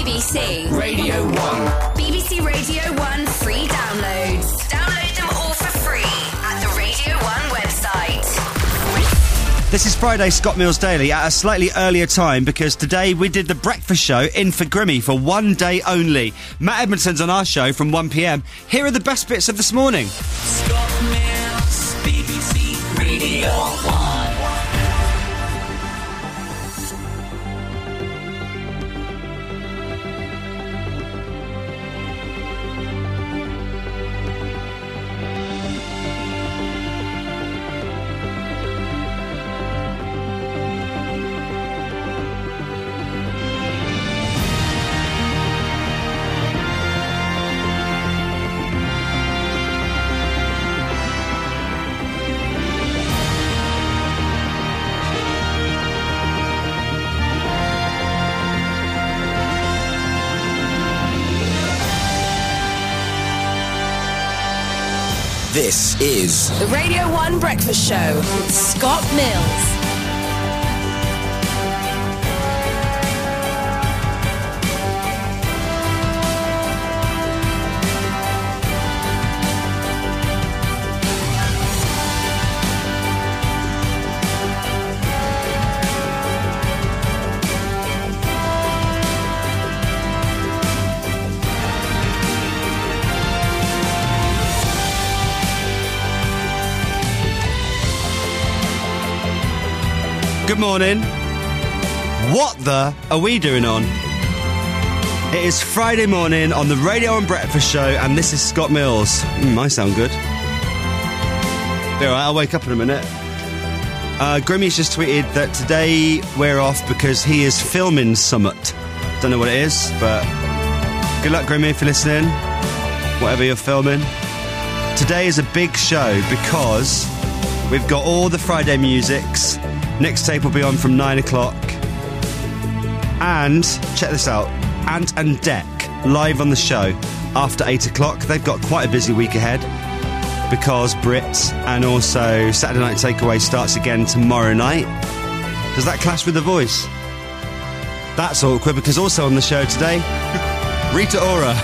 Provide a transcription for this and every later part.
BBC Radio 1. BBC Radio 1 free downloads. Download them all for free at the Radio 1 website. This is Friday Scott Mills Daily at a slightly earlier time because today we did the breakfast show in for Grimmy for one day only. Matt Edmondson's on our show from 1pm. Here are the best bits of this morning. Scott Mills, BBC Radio 1. This is The Radio 1 Breakfast Show with Scott Mills. Good morning. What the are we doing on? It is Friday morning on the Radio and Breakfast Show, and this is Scott Mills. Might sound good. Be alright, I'll wake up in a minute. Grimmy's just tweeted that today we're off because he is filming Summit. Don't know what it is, but good luck, Grimmy, if you're listening. Whatever you're filming. Today is a big show because we've got all the Friday musics. Next tape will be on from 9 o'clock. And, check this out, Ant and Dec live on the show after 8 o'clock. They've got quite a busy week ahead because Brits and also Saturday Night Takeaway starts again tomorrow night. Does that clash with The Voice? That's awkward because also on the show today, Rita Ora.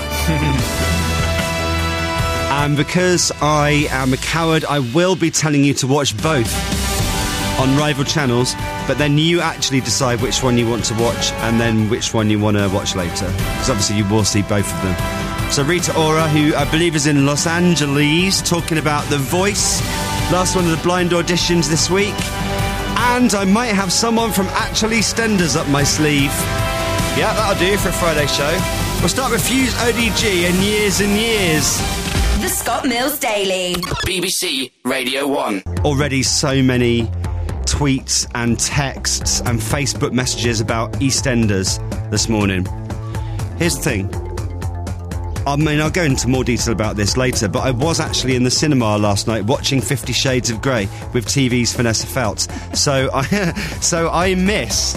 And because I am a coward, I will be telling you to watch both on rival channels, but then you actually decide which one you want to watch and then which one you want to watch later, because obviously you will see both of them. So Rita Ora, who I believe is in Los Angeles, talking about The Voice, last one of the blind auditions this week, and I might have someone from Actually EastEnders up my sleeve. Yeah, that'll do for a Friday show. We'll start with Fuse ODG and Years and Years. The Scott Mills Daily. BBC Radio 1. Already so many tweets and texts and Facebook messages about EastEnders this morning. Here's the thing. I mean, I'll go into more detail about this later, but I was actually in the cinema last night watching 50 Shades of Grey with TV's Vanessa Feltz. So I missed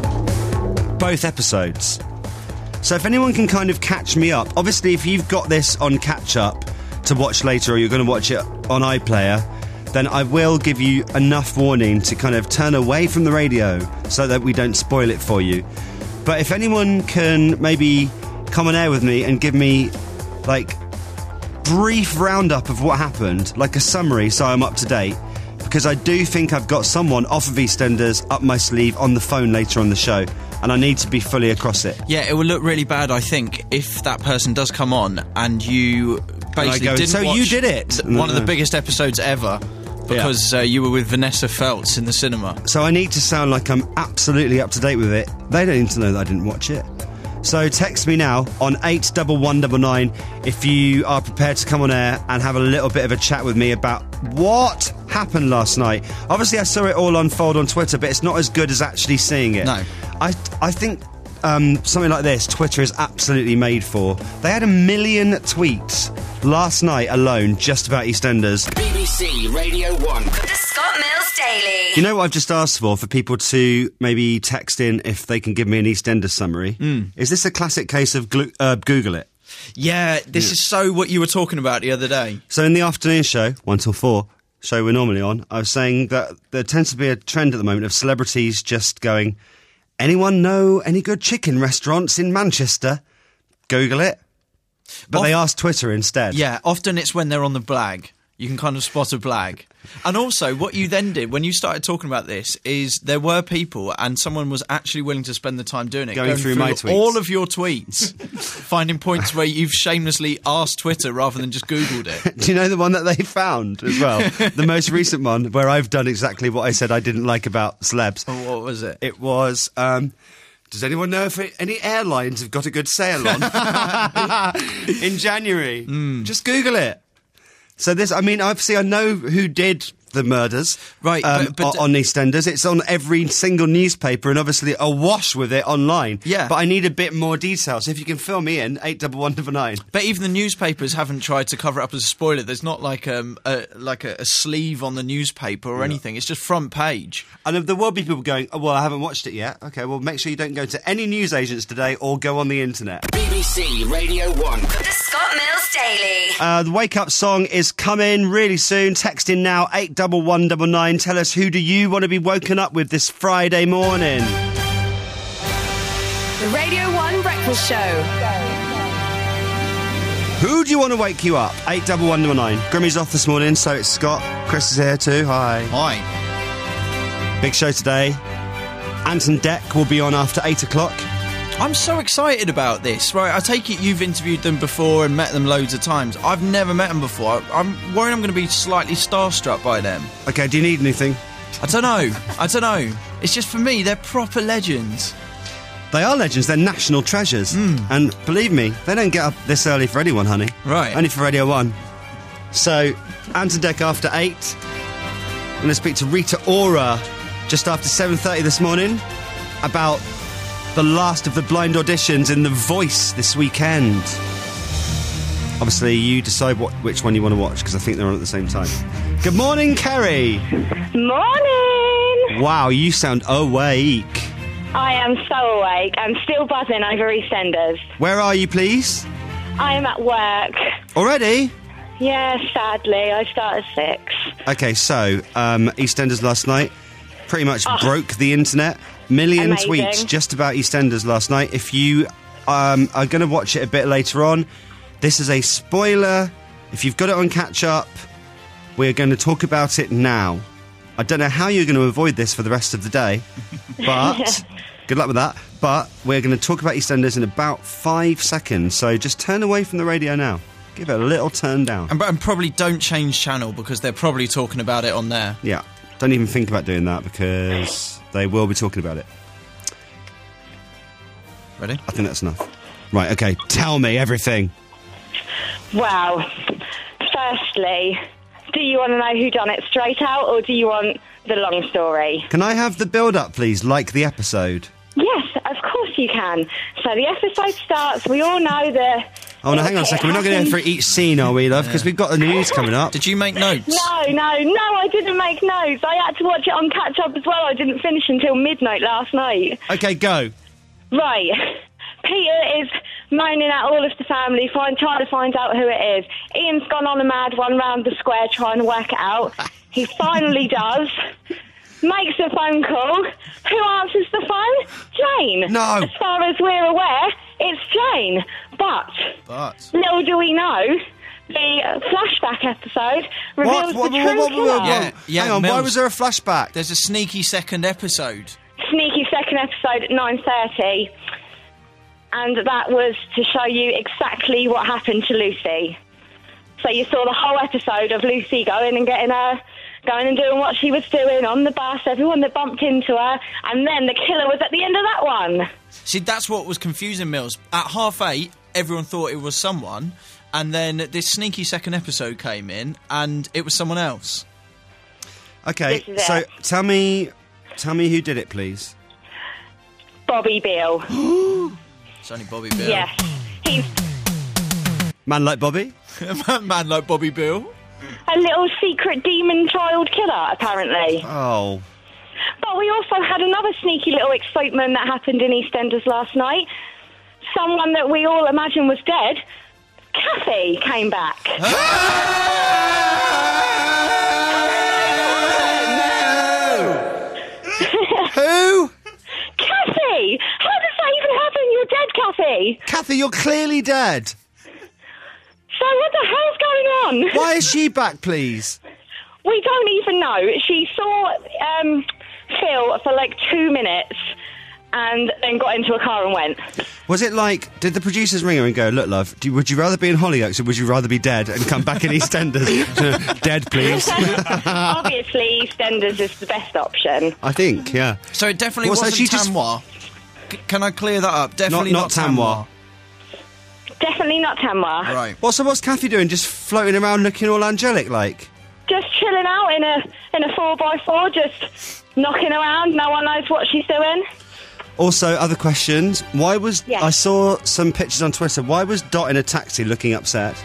both episodes. So if anyone can kind of catch me up, obviously if you've got this on catch-up to watch later or you're going to watch it on iPlayer, then I will give you enough warning to kind of turn away from the radio so that we don't spoil it for you. But if anyone can maybe come on air with me and give me, like, brief roundup of what happened, like a summary so I'm up to date, because I do think I've got someone off of EastEnders up my sleeve on the phone later on the show, and I need to be fully across it. Yeah, it will look really bad, I think, if that person does come on and you basically didn't so watch you did it? one of the biggest episodes ever because you were with Vanessa Feltz in the cinema. So I need to sound like I'm absolutely up to date with it. They don't need to know that I didn't watch it. So text me now on 81199 if you are prepared to come on air and have a little bit of a chat with me about what happened last night. Obviously I saw it all unfold on Twitter, but it's not as good as actually seeing it. No. I think something like this Twitter is absolutely made for. They had 1 million tweets last night alone just about EastEnders. BBC Radio 1. The Scott Mills Daily. You know what I've just asked for people to maybe text in if they can give me an EastEnders summary? Is this a classic case of Google it? Yeah, this is so what you were talking about the other day. So in the afternoon show, 1 till 4, show we're normally on, I was saying that there tends to be a trend at the moment of celebrities just going, anyone know any good chicken restaurants in Manchester? Google it. But they asked Twitter instead. Yeah, often it's when they're on the blag. You can kind of spot a blag. And also, what you then did when you started talking about this is there were people, and someone was actually willing to spend the time doing it. Going through my tweets. All of your tweets, finding points where you've shamelessly asked Twitter rather than just Googled it. Do you know the one that they found as well? The most recent one, where I've done exactly what I said I didn't like about celebs. Oh, what was it? It was... does anyone know if any airlines have got a good sale on in January? Just Google it. So this, I mean, obviously I know who did the murders right, but on EastEnders. It's on every single newspaper and obviously awash with it online. Yeah. But I need a bit more detail. So if you can fill me in, 81199. But even the newspapers haven't tried to cover it up as a spoiler. There's not like a sleeve on the newspaper or anything. It's just front page. And there will be people going, oh, well, I haven't watched it yet. Okay, well, make sure you don't go to any newsagents today or go on the internet. BBC Radio 1. The Scott Mills Daily. The wake-up song is coming really soon. Text in now, 81199. Tell us, who do you want to be woken up with this Friday morning? The Radio 1 Breakfast Show. Who do you want to wake you up? 81199. Grimmy's off this morning, so it's Scott. Chris is here too. Hi. Hi. Big show today. Anton Deck will be on after 8 o'clock. I'm so excited about this. Right, I take it you've interviewed them before and met them loads of times. I've never met them before. I'm worried I'm going to be slightly starstruck by them. Okay, do you need anything? I don't know. It's just, for me, they're proper legends. They are legends. They're national treasures. And believe me, they don't get up this early for anyone, honey. Right. Only for Radio 1. So, Anton Deck after 8. I'm going to speak to Rita Ora just after 7:30 this morning about the last of the blind auditions in The Voice this weekend. Obviously, you decide which one you want to watch, because I think they're on at the same time. Good morning, Kerry. Morning! Wow, you sound awake. I am so awake. I'm still buzzing over EastEnders. Where are you, please? I am at work. Already? Yeah, sadly. I start at 6. Okay, so, EastEnders last night pretty much broke the internet. Million Amazing. tweets just about EastEnders last night. If you are going to watch it a bit later on, this is a spoiler. If you've got it on catch-up, we're going to talk about it now. I don't know how you're going to avoid this for the rest of the day, but good luck with that. But we're going to talk about EastEnders in about 5 seconds, so just turn away from the radio now. Give it a little turn down. And probably don't change channel, because they're probably talking about it on there. Yeah, don't even think about doing that, because they will be talking about it. Ready? I think that's enough. Right, okay, tell me everything. Well, firstly, do you want to know who done it straight out, or do you want the long story? Can I have the build-up, please, like the episode? Yes, of course you can. So the episode starts, we all know that... Oh, no, hang on a second. We're not going to go for each scene, are we, love? Because we've got the news coming up. Did you make notes? No, I didn't make notes. I had to watch it on catch-up as well. I didn't finish until midnight last night. Okay, go. Right. Peter is moaning at all of the family, trying to find out who it is. Ian's gone on a mad one round the square trying to work it out. He finally does. Makes a phone call. Who answers the phone? Jane. No. As far as we're aware, it's Jane. But little do we know, the flashback episode reveals the true killer. Yeah, hang on, Mills, why was there a flashback? There's a sneaky second episode. Sneaky second episode at 9:30. And that was to show you exactly what happened to Lucy. So you saw the whole episode of Lucy going and doing what she was doing on the bus, everyone that bumped into her, and then the killer was at the end of that one. See, that's what was confusing, Mills. At 8:30, everyone thought it was someone, and then this sneaky second episode came in, and it was someone else. Okay, so tell me who did it, please. Bobby Beale. It's only Bobby Beale. Yes. He's Man like Bobby? Man like Bobby Beale. a little secret demon child killer, apparently. Oh. But we also had another sneaky little excitement that happened in EastEnders last night. Someone that we all imagine was dead, Kathy, came back. Who? Kathy! Kathy. Kathy, you're clearly dead. So what the hell's going on? Why is she back, please? We don't even know. She saw Phil for like 2 minutes and then got into a car and went. Was it like, did the producers ring her and go, look, love, would you rather be in Hollyoaks or would you rather be dead and come back in EastEnders? Dead, please. Obviously, EastEnders is the best option. I think, yeah. So it definitely Well, so wasn't she just- Tanwa. Can I clear that up? Definitely Not Tanwa. Definitely not Tanwa. Right. Well, so what's Kathy doing? Just floating around looking all angelic like? Just chilling out in a 4x4, just knocking around. No one knows what she's doing. Also, other questions. Why was... Yeah. I saw some pictures on Twitter. Why was Dot in a taxi looking upset?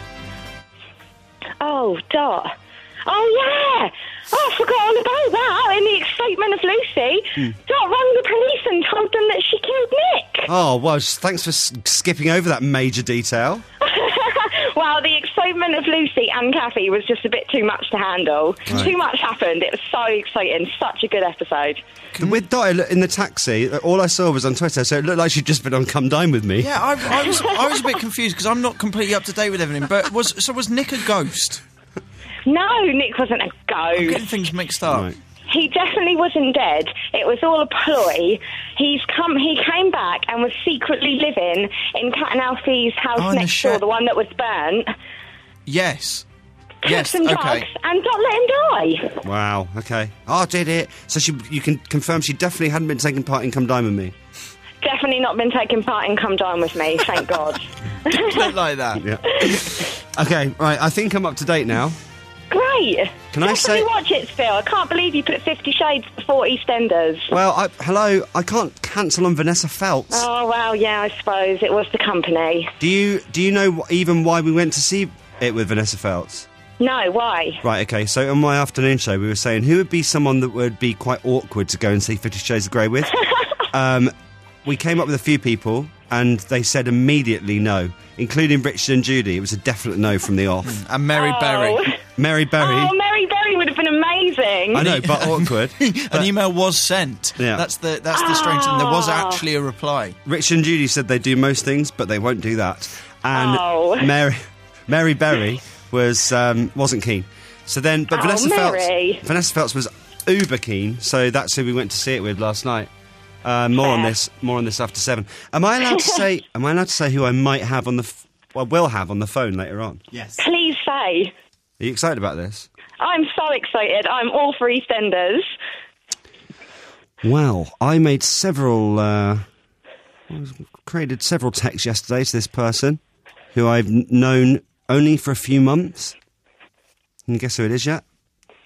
Oh, Dot. Oh, yeah. Oh, I forgot all about that. In the excitement of Lucy, Dot rang the police and told them that she killed Nick. Oh, well, thanks for skipping over that major detail. Well, the excitement of Lucy and Kathy was just a bit too much to handle. Right. Too much happened. It was so exciting. Such a good episode. With Dot in the taxi, all I saw was on Twitter, so it looked like she'd just been on Come Dine With Me. Yeah, I was a bit confused because I'm not completely up to date with everything. But was Nick a ghost? No, Nick wasn't a I'm getting ghost. things mixed up. Right. He definitely wasn't dead. It was all a ploy. He came back and was secretly living in Cat and Alfie's house Oh, in the next door, shed. the one that was burnt. Yes. Took Yes. some drugs Okay. and Dot let him die. Wow, okay. Oh, did it? So you can confirm she definitely hadn't been taking part in Come Dine With Me? Definitely not been taking part in Come Dine With Me, thank God. Don't like that. Yeah. Okay, right, I think I'm up to date now. Great. Can I Definitely say- watch it, Phil. I can't believe you put 50 Shades before EastEnders. Well, hello, I can't cancel on Vanessa Feltz. Oh, well, yeah, I suppose. It was the company. Do you know even why we went to see it with Vanessa Feltz? No, why? Right, okay, so on my afternoon show we were saying who would be someone that would be quite awkward to go and see 50 Shades of Grey with. We came up with a few people and they said immediately no, including Richard and Judy. It was a definite no from the off. And Mary Berry. Mary Berry. Oh, Mary Berry would have been amazing. I know, but awkward. An email was sent. Yeah. That's the strange thing. There was actually a reply. Richard and Judy said they do most things, but they won't do that. And Oh. Mary Berry wasn't keen. So then, but Oh, Vanessa Mary. Feltz was uber keen. So that's who we went to see it with last night. More on this after 7. Am I allowed to say? Am I allowed to say who I might have on the? Will have on the phone later on. Yes. Please say. Are you excited about this? I'm so excited. I'm all for EastEnders. Well, I made created several texts yesterday to this person who I've known only for a few months. Can you guess who it is yet?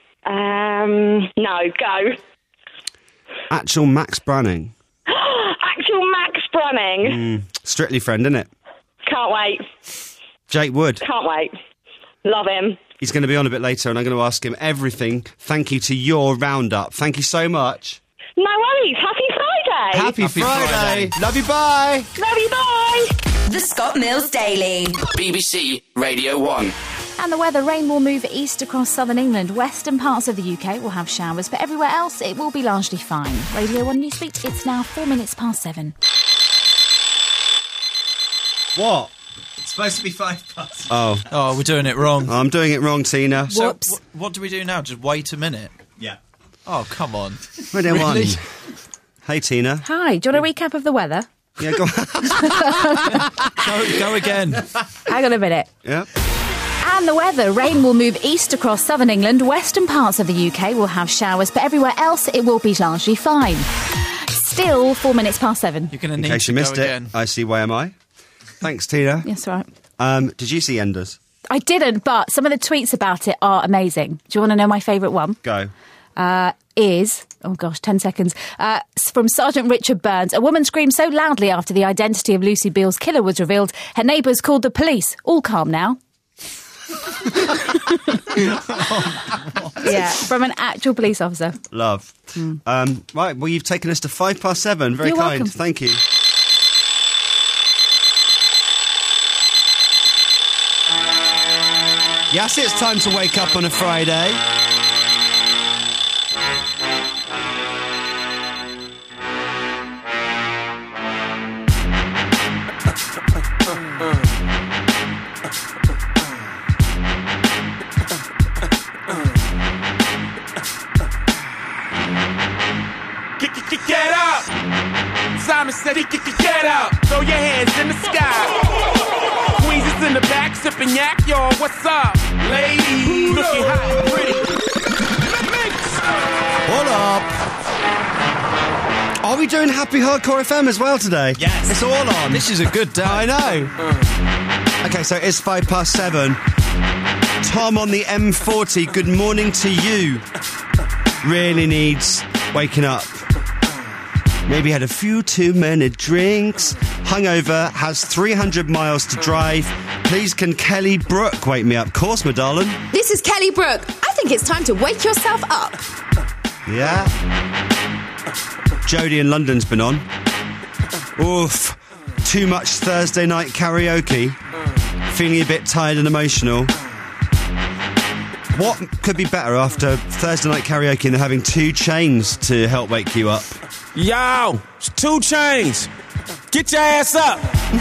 No, go. Actual Max Branning. Actual Max Brunning. Strictly friend, isn't it? Can't wait. Jake Wood. Can't wait. Love him. He's going to be on a bit later and I'm going to ask him everything. Thank you to your roundup. Thank you so much. No worries. Happy Friday. Happy Friday. Love you, bye. Love you, bye. The Scott Mills Daily. BBC Radio 1. And the weather, rain will move east across southern England. Western parts of the UK will have showers, but everywhere else it will be largely fine. Radio 1 Newsbeat, it's now 4 minutes past 7. What? It's supposed to be 5 past. Oh, Oh, we're doing it wrong. I'm doing it wrong, Tina. So, Whoops. what do we do now? Just wait a minute? Yeah. Oh, come on. Radio Really? 1. Hey, Tina. Hi, do you want a recap of the weather? Yeah, go on. Go again. Hang on a minute. Yeah. And the weather, rain will move east across southern England. Western parts of the UK will have showers, but everywhere else it will be largely fine. Still 4 minutes past 7. You're going to In need case to you missed go it, again. I see why am I. Thanks, Tina. Yes, right. Did you see Enders? I didn't, but some of the tweets about it are amazing. Do you want to know my favourite one? Go. Is, oh gosh, 10 seconds, from Sergeant Richard Burns. A woman screamed so loudly after the identity of Lucy Beale's killer was revealed, her neighbours called the police. All calm now. Yeah, from an actual police officer. Love. Right, well, you've taken us to 5 past 7. Very You're kind. welcome. Thank you. Yes, it's time to wake up on a Friday. throw your hands in the sky. Queens in the back, sipping yak, y'all, what's up? Ladies, looking hot and pretty. Hold up. Are we doing Happy Hardcore FM as well today? Yes. It's all on. This is a good day. I know. Okay, so it's 7:05. Tom on the M40, good morning to you. Really needs waking up. Maybe had a few too many drinks. Hungover, has 300 miles to drive. Please can Kelly Brook wake me up? Of course, my darling. This is Kelly Brook. I think it's time to wake yourself up. Yeah. Jodie in London's been on. Oof. Too much Thursday night karaoke. Feeling a bit tired and emotional. What could be better after Thursday night karaoke than having 2 Chainz to help wake you up? Yo, it's 2 Chainz. Get your ass up.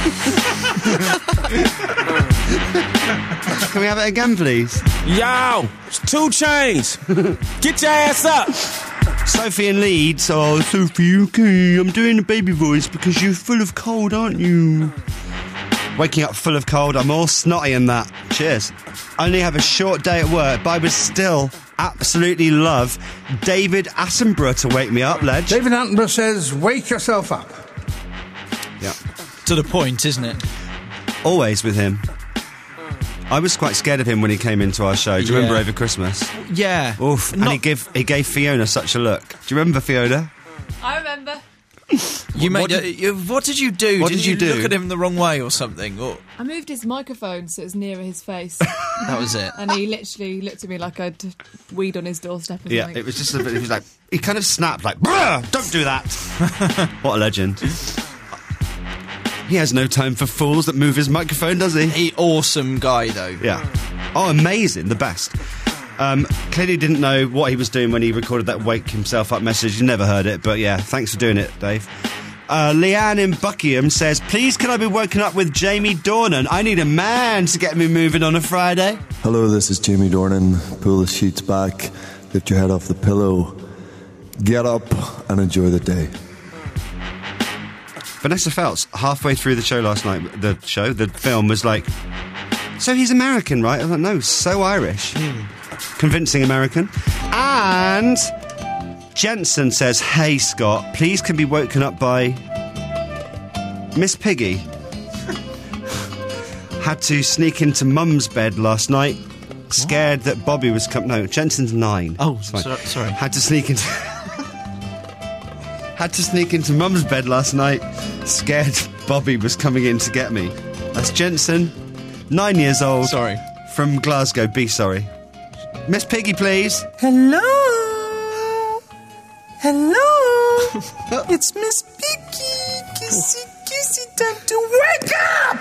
Can we have it again, please? Yo, it's 2 Chainz. Get your ass up. Sophie in Leeds. Oh, Sophie, okay. I'm doing a baby voice because you're full of cold, aren't you? Waking up full of cold. I'm all snotty in that. Cheers. Only have a short day at work, but I would still absolutely love David Attenborough to wake me up, Ledge. David Attenborough says, wake yourself up. Yeah. To the point, isn't it? Always with him. I was quite scared of him when he came into our show. Do you remember over Christmas? Yeah. Oof. And he gave Fiona such a look. Do you remember Fiona? I remember. What did you do? What did you do? Look at him the wrong way or something? Or... I moved his microphone so it was nearer his face. That was it. And he literally looked at me like I'd weed on his doorstep or Yeah, something. it was just a bit, he was like, he kind of snapped like, bruh, don't do that. What a legend. He has no time for fools that move his microphone, does he? Awesome guy, though. Yeah. Oh, amazing. The best. Clearly didn't know what he was doing when he recorded that wake himself up message. You never heard it, but yeah, thanks for doing it, Dave. Leanne in Buckingham says, please can I be woken up with Jamie Dornan? I need a man to get me moving on a Friday. Hello, this is Jamie Dornan. Pull the sheets back, lift your head off the pillow, get up and enjoy the day. Vanessa Feltz, halfway through the show last night, the film was like, so he's American, right? I was like, no, so Irish. Convincing American. And Jensen says, hey, Scott, please can be woken up by Miss Piggy. Had to sneak into Mum's bed last night, scared that Bobby was coming. No, Jensen's 9. Oh, sorry. Had to sneak into Mum's bed last night, scared Bobby was coming in to get me. That's Jensen, 9 years old. Sorry. From Glasgow. Be sorry. Miss Piggy, please. Hello. It's Miss Piggy. Kissy, time to wake up.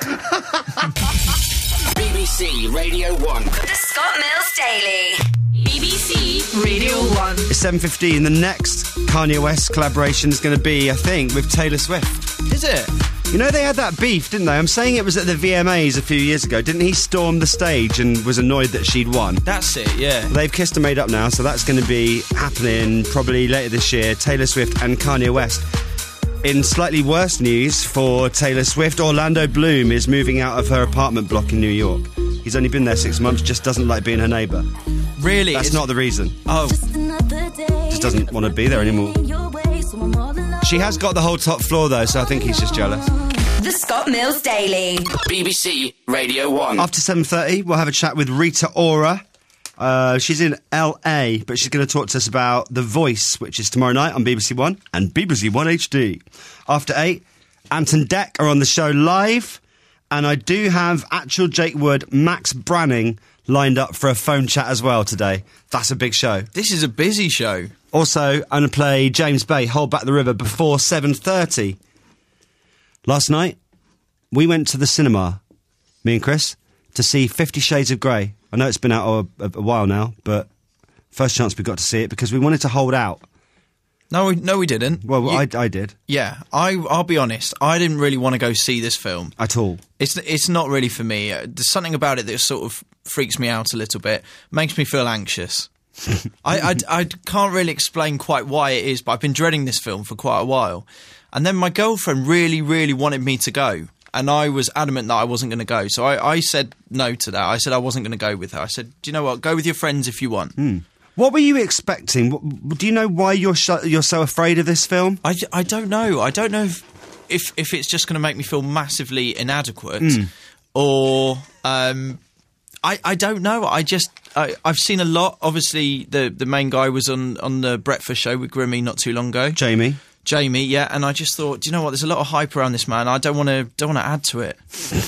BBC Radio 1. The Scott Mills Daily. BBC Radio 1. It's 7:15. The next Kanye West collaboration is going to be, I think, with Taylor Swift. Is it? You know, they had that beef, didn't they? I'm saying it was at the VMAs a few years ago. Didn't he storm the stage and was annoyed that she'd won? That's it, yeah. They've kissed and made up now, so that's going to be happening probably later this year. Taylor Swift and Kanye West. In slightly worse news for Taylor Swift, Orlando Bloom is moving out of her apartment block in New York. He's only been there 6 months, just doesn't like being her neighbour. Really? That's not the reason. Oh. Just doesn't want to be there anymore. She has got the whole top floor, though, so I think he's just jealous. The Scott Mills Daily. BBC Radio 1. After 7:30, we'll have a chat with Rita Ora. She's in LA, but she's going to talk to us about The Voice, which is tomorrow night on BBC One and BBC One HD. After 8, Anton Deck are on the show live, and I do have actual Jake Wood, Max Branning lined up for a phone chat as well today. That's a big show. This is a busy show. Also, I'm going to play James Bay, Hold Back the River, before 7:30. Last night, we went to the cinema, me and Chris, to see 50 Shades of Grey. I know it's been out a while now, but first chance we got to see it because we wanted to hold out. No, we didn't. Well, I did. Yeah, I'll be honest. I didn't really want to go see this film at all. It's not really for me. There's something about it that sort of freaks me out a little bit. Makes me feel anxious. I can't really explain quite why it is, but I've been dreading this film for quite a while. And then my girlfriend really, really wanted me to go. And I was adamant that I wasn't going to go. So I said no to that. I said I wasn't going to go with her. I said, do you know what? Go with your friends if you want. What were you expecting? Do you know why you're so afraid of this film? I don't know. I don't know if it's just going to make me feel massively inadequate or... I don't know. I've seen a lot. Obviously, the main guy was on the Breakfast Show with Grimmy not too long ago. Jamie, yeah, and I just thought, do you know what? There's a lot of hype around this man. I don't want to add to it.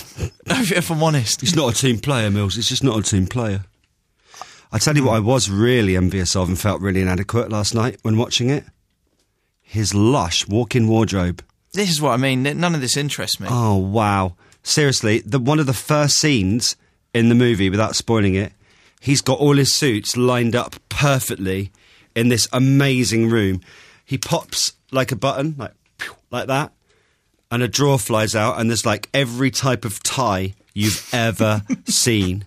If I'm honest, he's not a team player, Mills. He's just not a team player. I tell you what, I was really envious of and felt really inadequate last night when watching it. His lush walk-in wardrobe. This is what I mean. None of this interests me. Oh wow! Seriously, one of the first scenes in the movie, without spoiling it, he's got all his suits lined up perfectly in this amazing room. He pops like a button, like that, and a drawer flies out, and there's like every type of tie you've ever seen.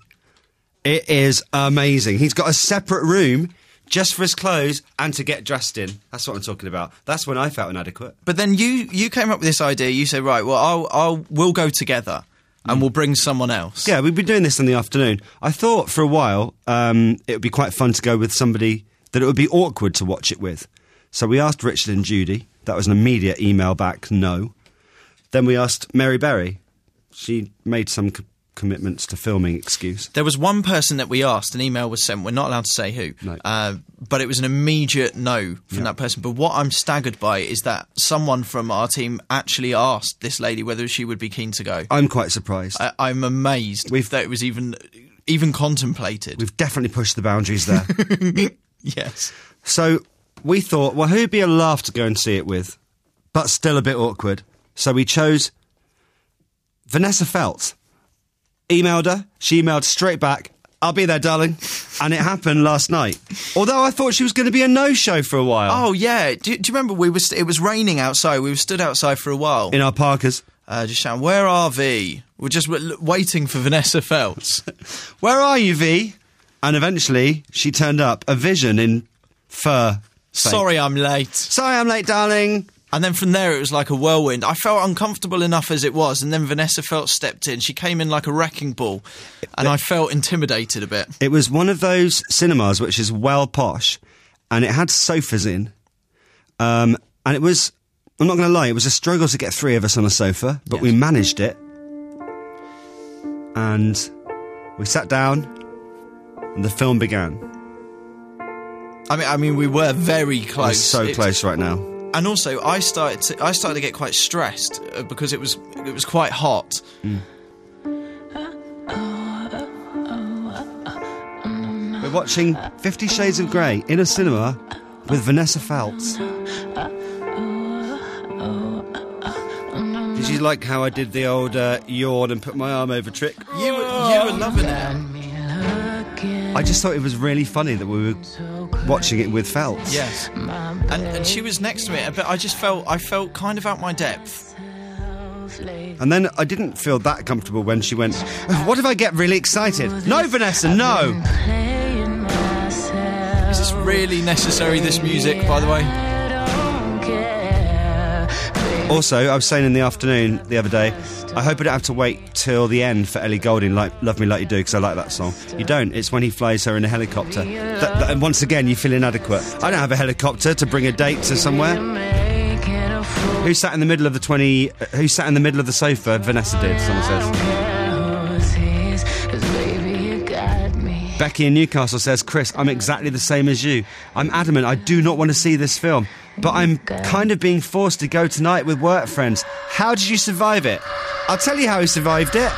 It is amazing. He's got a separate room just for his clothes and to get dressed in. That's what I'm talking about. That's when I felt inadequate. But then you came up with this idea. You said, right, well, we'll go together. And we'll bring someone else. Yeah, we've been doing this in the afternoon. I thought for a while it would be quite fun to go with somebody that it would be awkward to watch it with. So we asked Richard and Judy. That was an immediate email back, no. Then we asked Mary Berry. She made some commitments to filming excuse. There was one person that we asked, an email was sent, we're not allowed to say who, but it was an immediate no from that person. But what I'm staggered by is that someone from our team actually asked this lady whether she would be keen to go. I'm quite surprised. I'm amazed that it was even contemplated. We've definitely pushed the boundaries there. Yes. So we thought, well, who'd be a laugh to go and see it with, but still a bit awkward? So we chose Vanessa Feltz. Emailed her. She emailed straight back, I'll be there, darling. And it happened last night. Although I thought she was going to be a no-show for a while. Oh, yeah. Do you remember it was raining outside. We were stood outside for a while. In our parkas. Just shouting, where are V? We're just waiting for Vanessa Feltz. Where are you, V? And eventually she turned up. A vision in fur. Sorry I'm late. Sorry I'm late, darling. And then from there, it was like a whirlwind. I felt uncomfortable enough as it was, and then Vanessa Feltz stepped in. She came in like a wrecking ball, and I felt intimidated a bit. It was one of those cinemas which is well posh, and it had sofas in. And it was, I'm not going to lie, it was a struggle to get three of us on a sofa, but we managed it. And we sat down, and the film began. I mean, we were very close. We're so close right now. And also, I started to get quite stressed because it was quite hot. We're watching 50 Shades of Grey in a cinema with Vanessa Feltz. Did you like how I did the old yawn and put my arm over trick? You were loving it. I just thought it was really funny that we were watching it with Feltz. Yes. And she was next to me, but I felt kind of out my depth. And then I didn't feel that comfortable when she went, what if I get really excited? No, Vanessa, no! Is this really necessary, this music, by the way? Also, I was saying in the afternoon the other day, I hope I don't have to wait till the end for Ellie Goulding, like Love Me Like You Do, because I like that song. You don't. It's when he flies her in a helicopter. And once again, you feel inadequate. I don't have a helicopter to bring a date to somewhere. Who sat in the middle of Who sat in the middle of the sofa? Vanessa did, someone says. Becky in Newcastle says, Chris, I'm exactly the same as you. I'm adamant I do not want to see this film, but I'm kind of being forced to go tonight with work friends. How did you survive it? I'll tell you how he survived it.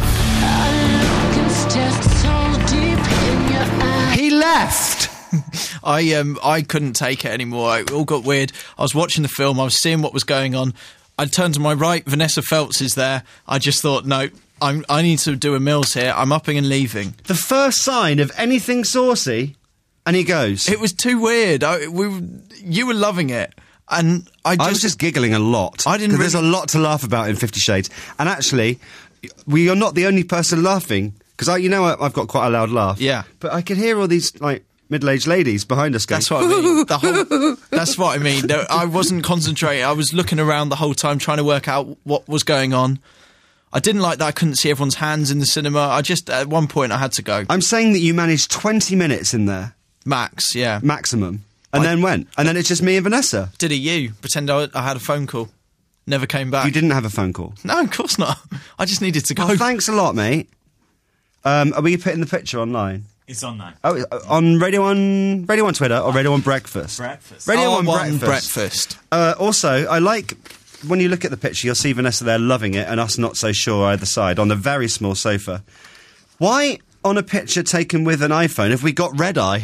He left! I couldn't take it anymore. It all got weird. I was watching the film, I was seeing what was going on. I turned to my right, Vanessa Feltz is there. I just thought, no, I need to do a Mills here. I'm upping and leaving. The first sign of anything saucy, and he goes. It was too weird. You were loving it. And I was just giggling a lot. There's a lot to laugh about in 50 Shades. And actually, we are not the only person laughing. Because I've got quite a loud laugh. Yeah. But I could hear all these, middle-aged ladies behind us going... That's what I mean. That's what I mean. I wasn't concentrating. I was looking around the whole time trying to work out what was going on. I didn't like that I couldn't see everyone's hands in the cinema. At one point, I had to go. I'm saying that you managed 20 minutes in there. Max, yeah. Maximum. And then went. And then it's just me and Vanessa. Did you? Pretend I had a phone call. Never came back. You didn't have a phone call? No, of course not. I just needed to go. Oh, thanks a lot, mate. Are we putting the picture online? It's online. Oh, on Radio 1 Twitter or Radio 1 Breakfast? Breakfast. Radio 1 Breakfast. Also, I like... When you look at the picture, you'll see Vanessa there loving it and us not so sure either side on the very small sofa. Why, on a picture taken with an iPhone, have we got red eye?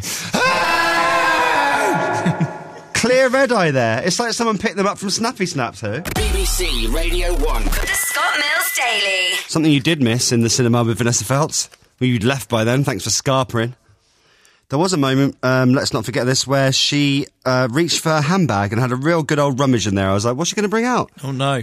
Clear red eye there. It's like someone picked them up from Snappy Snaps, who? BBC Radio 1. The Scott Mills Daily. Something you did miss in the cinema with Vanessa Feltz. Well, you'd left by then, thanks for scarpering. There was a moment, let's not forget this, where she reached for her handbag and had a real good old rummage in there. I was like, what's she going to bring out? Oh, no.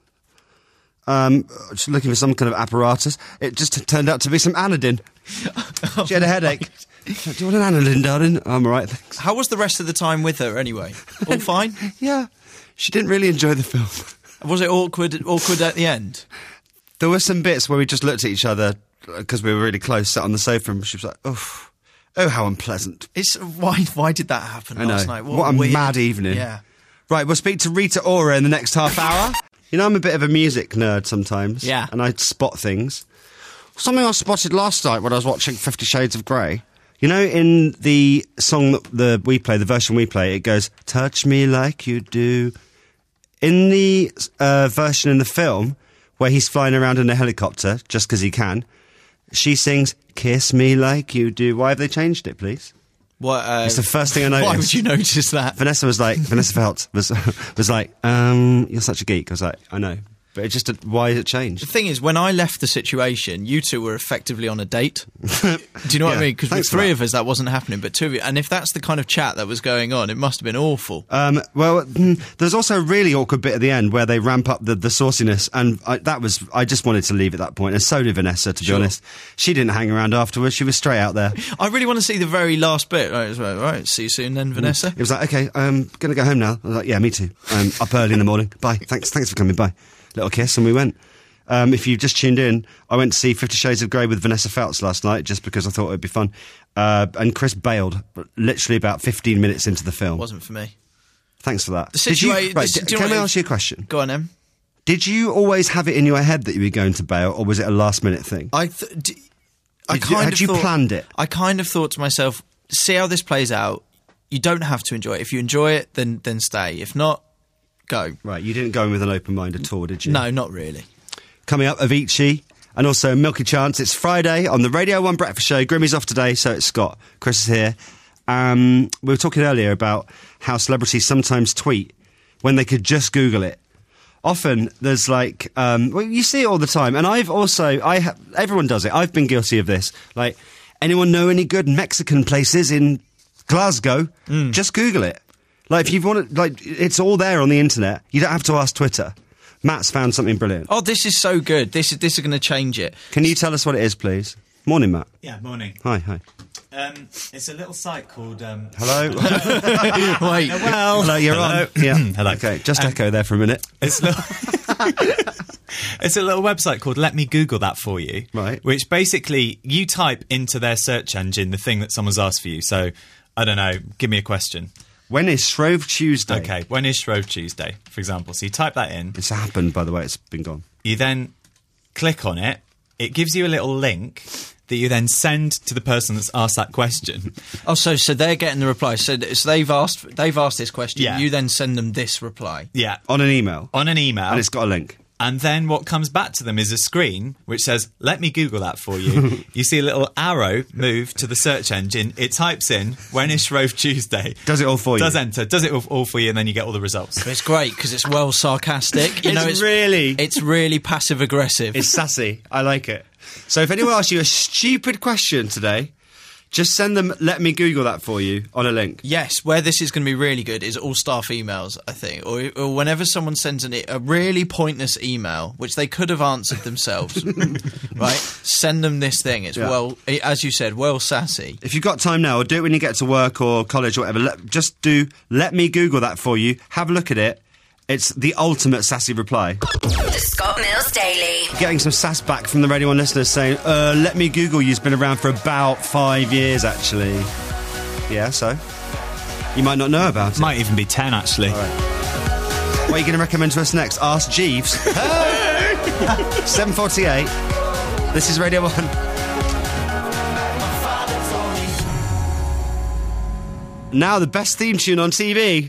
She's looking for some kind of apparatus. It just turned out to be some Anodin. She had a headache. Do you want an Anodin, darling? I'm all right, thanks. How was the rest of the time with her, anyway? All fine? Yeah. She didn't really enjoy the film. Was it awkward at the end? There were some bits where we just looked at each other because we were really close, sat on the sofa, and she was like, oh, how unpleasant. Why did that happen last night? What a mad evening. Yeah. Right, we'll speak to Rita Ora in the next half hour. You know, I'm a bit of a music nerd sometimes. Yeah. And I spot things. Something I spotted last night when I was watching 50 Shades of Grey. You know, in the song that the version we play, it goes, touch me like you do. In the version in the film, where he's flying around in a helicopter, just because he can, she sings, kiss me like you do. Why have they changed it, please? What? It's the first thing I noticed. Why would you notice that? Vanessa Feltz was like, you're such a geek. I was like, I know. But it just, why has it changed? The thing is, when I left the situation, you two were effectively on a date. Do you know what I mean? Because with three of us, that wasn't happening, but two of you. And if that's the kind of chat that was going on, it must have been awful. Well, there's also a really awkward bit at the end where they ramp up the sauciness, and I just wanted to leave at that point, and so did Vanessa, to be honest. She didn't hang around afterwards. She was straight out there. I really want to see the very last bit. Right, see you soon then, Vanessa. It was like, okay, I'm going to go home now. I was like, yeah, me too. Up early in the morning. Bye. Thanks for coming. Bye. Little kiss, and we went. If you've just tuned in, I went to see 50 Shades of Grey with Vanessa Feltz last night just because I thought it would be fun. And Chris bailed literally about 15 minutes into the film. Wasn't for me. Thanks for that. Can I ask you a question? Go on, Em. Did you always have it in your head that you were going to bail, or was it a last-minute thing? Had you planned it? I kind of thought to myself, see how this plays out. You don't have to enjoy it. If you enjoy it, then stay. If not, go. Right, you didn't go in with an open mind at all, did you? No, not really. Coming up, Avicii, and also Milky Chance. It's Friday on the Radio 1 Breakfast Show. Grimmy's off today, so it's Scott. Chris is here. We were talking earlier about how celebrities sometimes tweet when they could just Google it. Often there's like, you see it all the time, and everyone does it. I've been guilty of this. Like, anyone know any good Mexican places in Glasgow? Just Google it. Like, if you want to, like, it's all there on the internet. You don't have to ask Twitter. Matt's found something brilliant. Oh, this is so good. This is going to change it. Can you tell us what it is, please? Morning, Matt. Yeah, morning. Hi. It's a little site called... Hello? Wait. Hello, you're on. Yeah. Hello. Okay, just echo there for a minute. It's a little website called Let Me Google That For You. Right. Which basically, you type into their search engine the thing that someone's asked for you. So, I don't know, give me a question. When is Shrove Tuesday? Okay, when is Shrove Tuesday, for example? So you type that in. It's happened, by the way, it's been gone. You then click on it. It gives you a little link that you then send to the person that's asked that question. Oh, so they're getting the reply. So they've asked this question. Yeah. You then send them this reply. Yeah. On an email? On an email. And it's got a link. And then what comes back to them is a screen which says, let me Google that for you. You see a little arrow move to the search engine. It types in, when is Shrove Tuesday? Does it all for you. Does enter. Does it all for you, and then you get all the results. It's great because it's well sarcastic. It's really passive-aggressive. It's sassy. I like it. So if anyone asks you a stupid question today, Just send them, let me Google that for you, on a link. Yes, where this is going to be really good is all staff emails, I think. Or whenever someone sends a really pointless email, which they could have answered themselves, right? Send them this thing. It's, well, as you said, well sassy. If you've got time now, or do it when you get to work or college or whatever, just let me Google that for you. Have a look at it. It's the ultimate sassy reply. The Scott Mills Daily. Getting some sass back from the Radio 1 listeners saying, let me Google you's been around for about 5 years, actually. Yeah, so? You might not know about it. Might even be 10, actually. All right. What are you going to recommend to us next? Ask Jeeves. 7:48. This is Radio 1. Now the best theme tune on TV.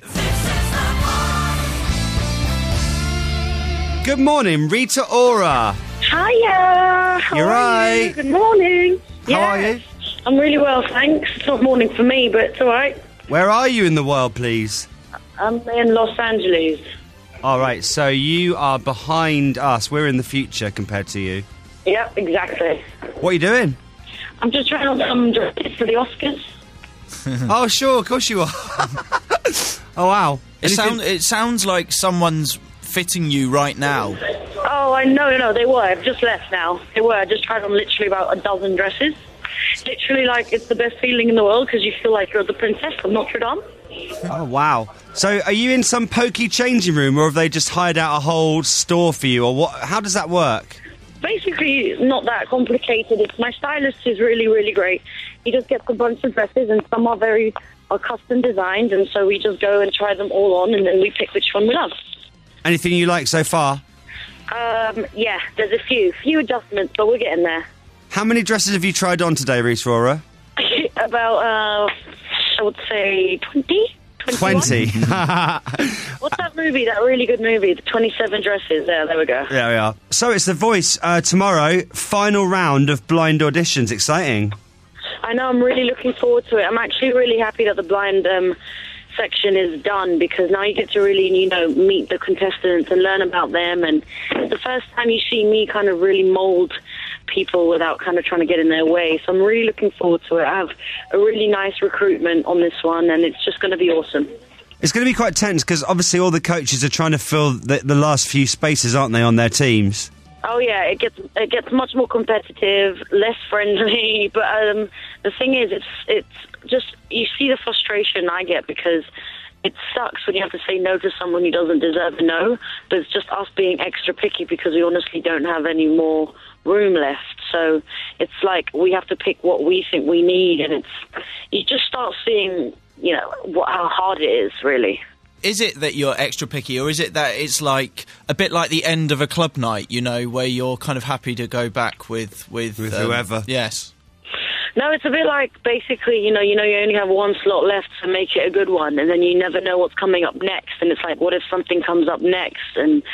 Good morning, Rita Ora. Hiya. You're right. Good morning. How are you? I'm really well, thanks. It's not morning for me, but it's all right. Where are you in the world, please? I'm in Los Angeles. All right, so you are behind us. We're in the future compared to you. Yep, exactly. What are you doing? I'm just trying on some dresses for the Oscars. Oh, sure, of course you are. Oh, wow. It sounds like someone's fitting you right now. Oh, I know, no, they were. I've just left now. They were. I just tried on literally about a dozen dresses. Literally, like, it's the best feeling in the world because you feel like you're the princess of Notre Dame. Oh, wow. So are you in some pokey changing room, or have they just hired out a whole store for you, or what? How does that work? Basically, it's not that complicated. My stylist is really, really great. He just gets a bunch of dresses, and some are custom designed, and so we just go and try them all on, and then we pick which one we love. Anything you like so far? Yeah, there's a few adjustments, but we're getting there. How many dresses have you tried on today, Rita Ora? About, I would say 20? 20. What's that movie, that really good movie, the 27 Dresses? There we go. There we are. So it's The Voice tomorrow, final round of blind auditions. Exciting. I know, I'm really looking forward to it. I'm actually really happy that the blind section is done, because now you get to really, meet the contestants and learn about them, and it's the first time you see me kind of really mould people without kind of trying to get in their way. So I'm really looking forward to it. I have a really nice recruitment on this one, and it's just going to be awesome. It's going to be quite tense because obviously all the coaches are trying to fill the last few spaces, aren't they, on their teams? Oh yeah, it gets much more competitive, less friendly. But the thing is, it's just, you see the frustration I get, because it sucks when you have to say no to someone who doesn't deserve a no. But it's just us being extra picky because we honestly don't have any more room left. So it's like we have to pick what we think we need, and you just start seeing, how hard it is, really. Is it that you're extra picky, or is it that it's like a bit like the end of a club night, where you're kind of happy to go back with whoever? Yes. No, it's a bit like, basically, you only have one slot left to make it a good one, and then you never know what's coming up next, and it's like, what if something comes up next? And,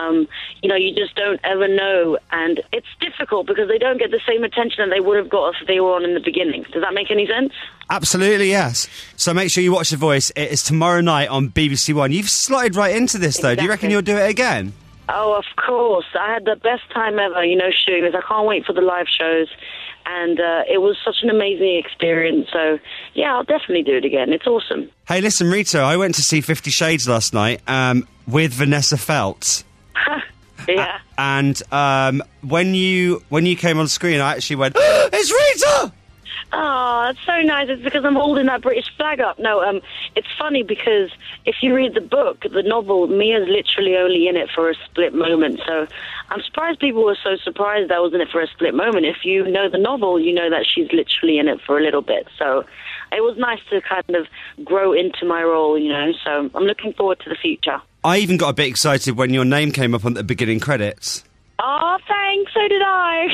you just don't ever know, and it's difficult because they don't get the same attention that they would have got if they were on in the beginning. Does that make any sense? Absolutely, yes. So make sure you watch The Voice. It is tomorrow night on BBC One. You've slotted right into this, though. Exactly. Do you reckon you'll do it again? Oh, of course. I had the best time ever, shooting this. I can't wait for the live shows. And it was such an amazing experience. So, yeah, I'll definitely do it again. It's awesome. Hey, listen, Rita, I went to see 50 Shades last night with Vanessa Feltz. Yeah. And when you came on screen, I actually went, it's Rita! Oh, that's so nice. It's because I'm holding that British flag up. No, it's funny because if you read the book, the novel, Mia's literally only in it for a split moment. So I'm surprised people were so surprised I was in it for a split moment. If you know the novel, you know that she's literally in it for a little bit. So it was nice to kind of grow into my role, So I'm looking forward to the future. I even got a bit excited when your name came up on the beginning credits. Oh, thanks. So did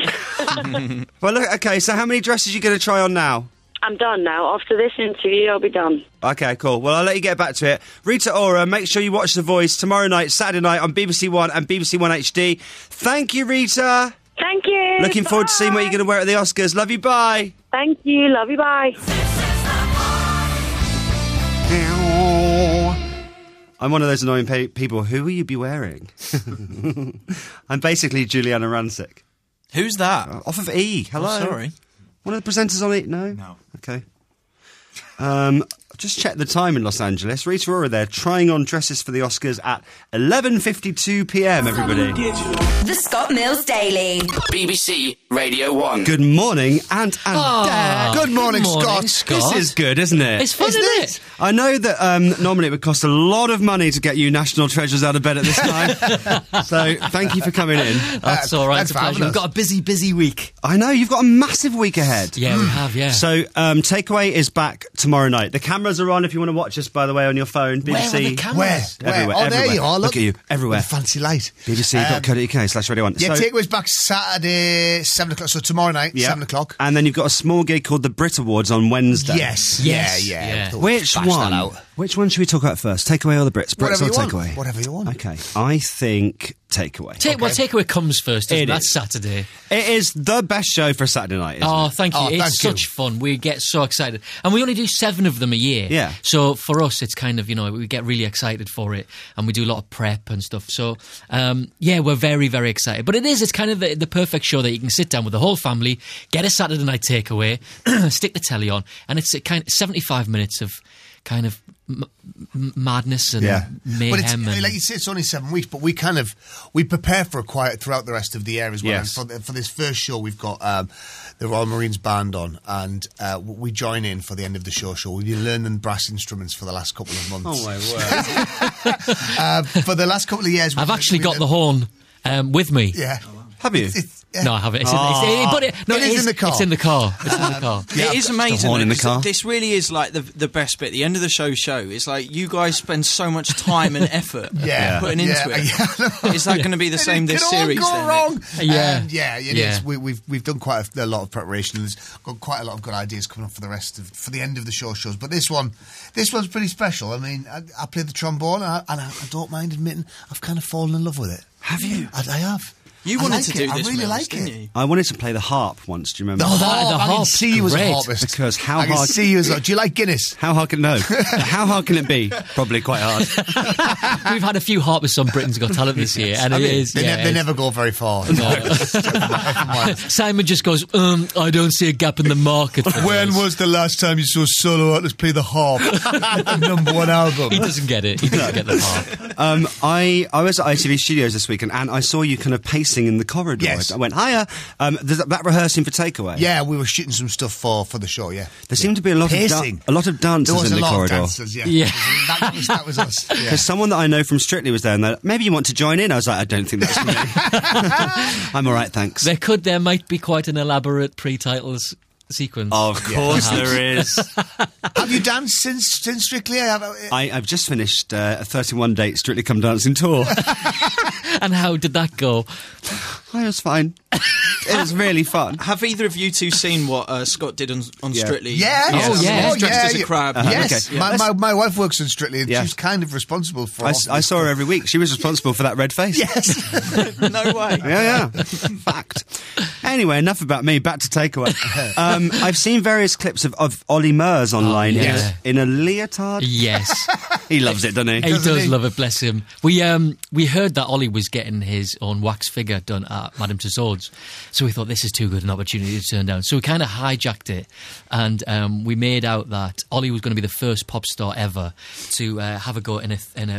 I. Well, look, okay, so how many dresses are you going to try on now? I'm done now. After this interview, I'll be done. Okay, cool. Well, I'll let you get back to it. Rita Ora, make sure you watch The Voice tomorrow night, Saturday night on BBC One and BBC One HD. Thank you, Rita. Thank you. Looking forward to seeing what you're going to wear at the Oscars. Love you, bye. Thank you. Love you, bye. I'm one of those annoying people. Who will you be wearing? I'm basically Juliana Rancic. Who's that? Off of E. Hello. Oh, sorry. One of the presenters on it? No? Okay. Just check the time in Los Angeles. Rita Ora there, trying on dresses for the Oscars at 11:52 p.m, everybody. The Scott Mills Daily. BBC Radio 1. Good morning, and Good morning, Scott. This is good, isn't it? It's fun, isn't it? I know that normally it would cost a lot of money to get you national treasures out of bed at this time. So thank you for coming in. That's all right. It's a pleasure. We've got a busy week. I know, you've got a massive week ahead. Yeah, we have, yeah. So Takeaway is back tomorrow night. The cameras are on if you want to watch us, by the way, on your phone. BBC. Where are the cameras? Everywhere. Oh, there you are. Look at you. Everywhere. Fancy light. BBC.co.uk/Radio 1. Yeah, So- Takeaway's back Saturday, 7 o'clock. So tomorrow night, Yeah. 7 o'clock. And then you've got a small gig called the Brit Awards on Wednesday. Yes. Yeah. Which one? Which one should we talk about first? Takeaway or the Brits? Brits Whatever or you want. Takeaway? Whatever you want. Okay. I think Takeaway. Well, Takeaway comes first, doesn't It it? That's is. Saturday. It is the best show for a Saturday night, isn't Oh, it? thank you. Oh, It's thank you. such fun. We get so excited. And we only do 7 of them a year. Yeah. So for us, it's kind of, we get really excited for it. And we do a lot of prep and stuff. So, we're very, very excited. But it's kind of the perfect show that you can sit down with the whole family, get a Saturday night takeaway, stick the telly on, and it's a kind of 75 minutes of kind of madness and mayhem. But it's, and like you say, it's only 7 weeks, but we prepare for a quiet throughout the rest of the year as well. Yes. And for this first show, we've got the Royal Marines Band on, and we join in for the end of the show. We've been learning brass instruments for the last couple of months. Oh, my word. For the last couple of years, I've actually got the horn with me. Yeah. Have you? No, I haven't. It's in the car. It's in the car. It's in the car. It is amazing. horn in the 'cause car. This really is like the best bit. The end of the show. It's like you guys spend so much time and effort putting into it. Is that going to be the same this series? It can all then? go wrong. Yeah. It is. We've done quite a lot of preparation. There's got quite a lot of good ideas coming up for the end of the shows. But this one's pretty special. I mean, I play the trombone, and I don't mind admitting I've kind of fallen in love with it. Have you? I have. You wanted to do this. I really Mills, like didn't it. you? I wanted to play the harp once. Do you remember? The harp. the I can harp's see you as a great. harpist. Because how I can hard? see you as. Do you like Guinness? How hard can how hard can it be? Probably quite hard. We've had a few harpists on Britain's Got Talent this year, and They never go very far. Simon just goes, I don't see a gap in the market. For When those." was the last time you saw solo artists play the harp? #1 album. He doesn't get it. He doesn't get the harp. I was at ITV Studios this weekend, and I saw you kind of pacing in the corridor. Yes. I went, hiya. There's that rehearsing for Takeaway. Yeah, we were shooting some stuff for the show. Yeah, There seemed to be a lot Pacing. of dancers there was in a the lot corridor. of dancers. Yeah, Yeah. that was us. Yeah. Because someone that I know from Strictly was there, and they're like, maybe you want to join in. I was like, I don't think that's for me. I'm all right, thanks. There might be quite an elaborate pre-titles sequence. Of course there is. Have you danced since Strictly? I've just finished a 31-date Strictly Come Dancing tour. And how did that go? It was fine. It was really fun. Have either of you two seen what Scott did on Strictly? Yeah. Oh, yeah. He's dressed as a crab. Yes. Okay. My wife works on Strictly, and Yeah. she's kind of responsible for. I saw her every week. She was responsible for that red face. Yes. No way. Yeah. Fact. Anyway, enough about me. Back to Takeaway. I've seen various clips of Ollie Murs online in a leotard. Yes. He loves it, doesn't he? He does love it, bless him. We heard that Ollie was getting his own wax figure done at Madame Tussauds, so we thought this is too good an opportunity to turn down. So we kind of hijacked it, and we made out that Ollie was going to be the first pop star ever to have a go in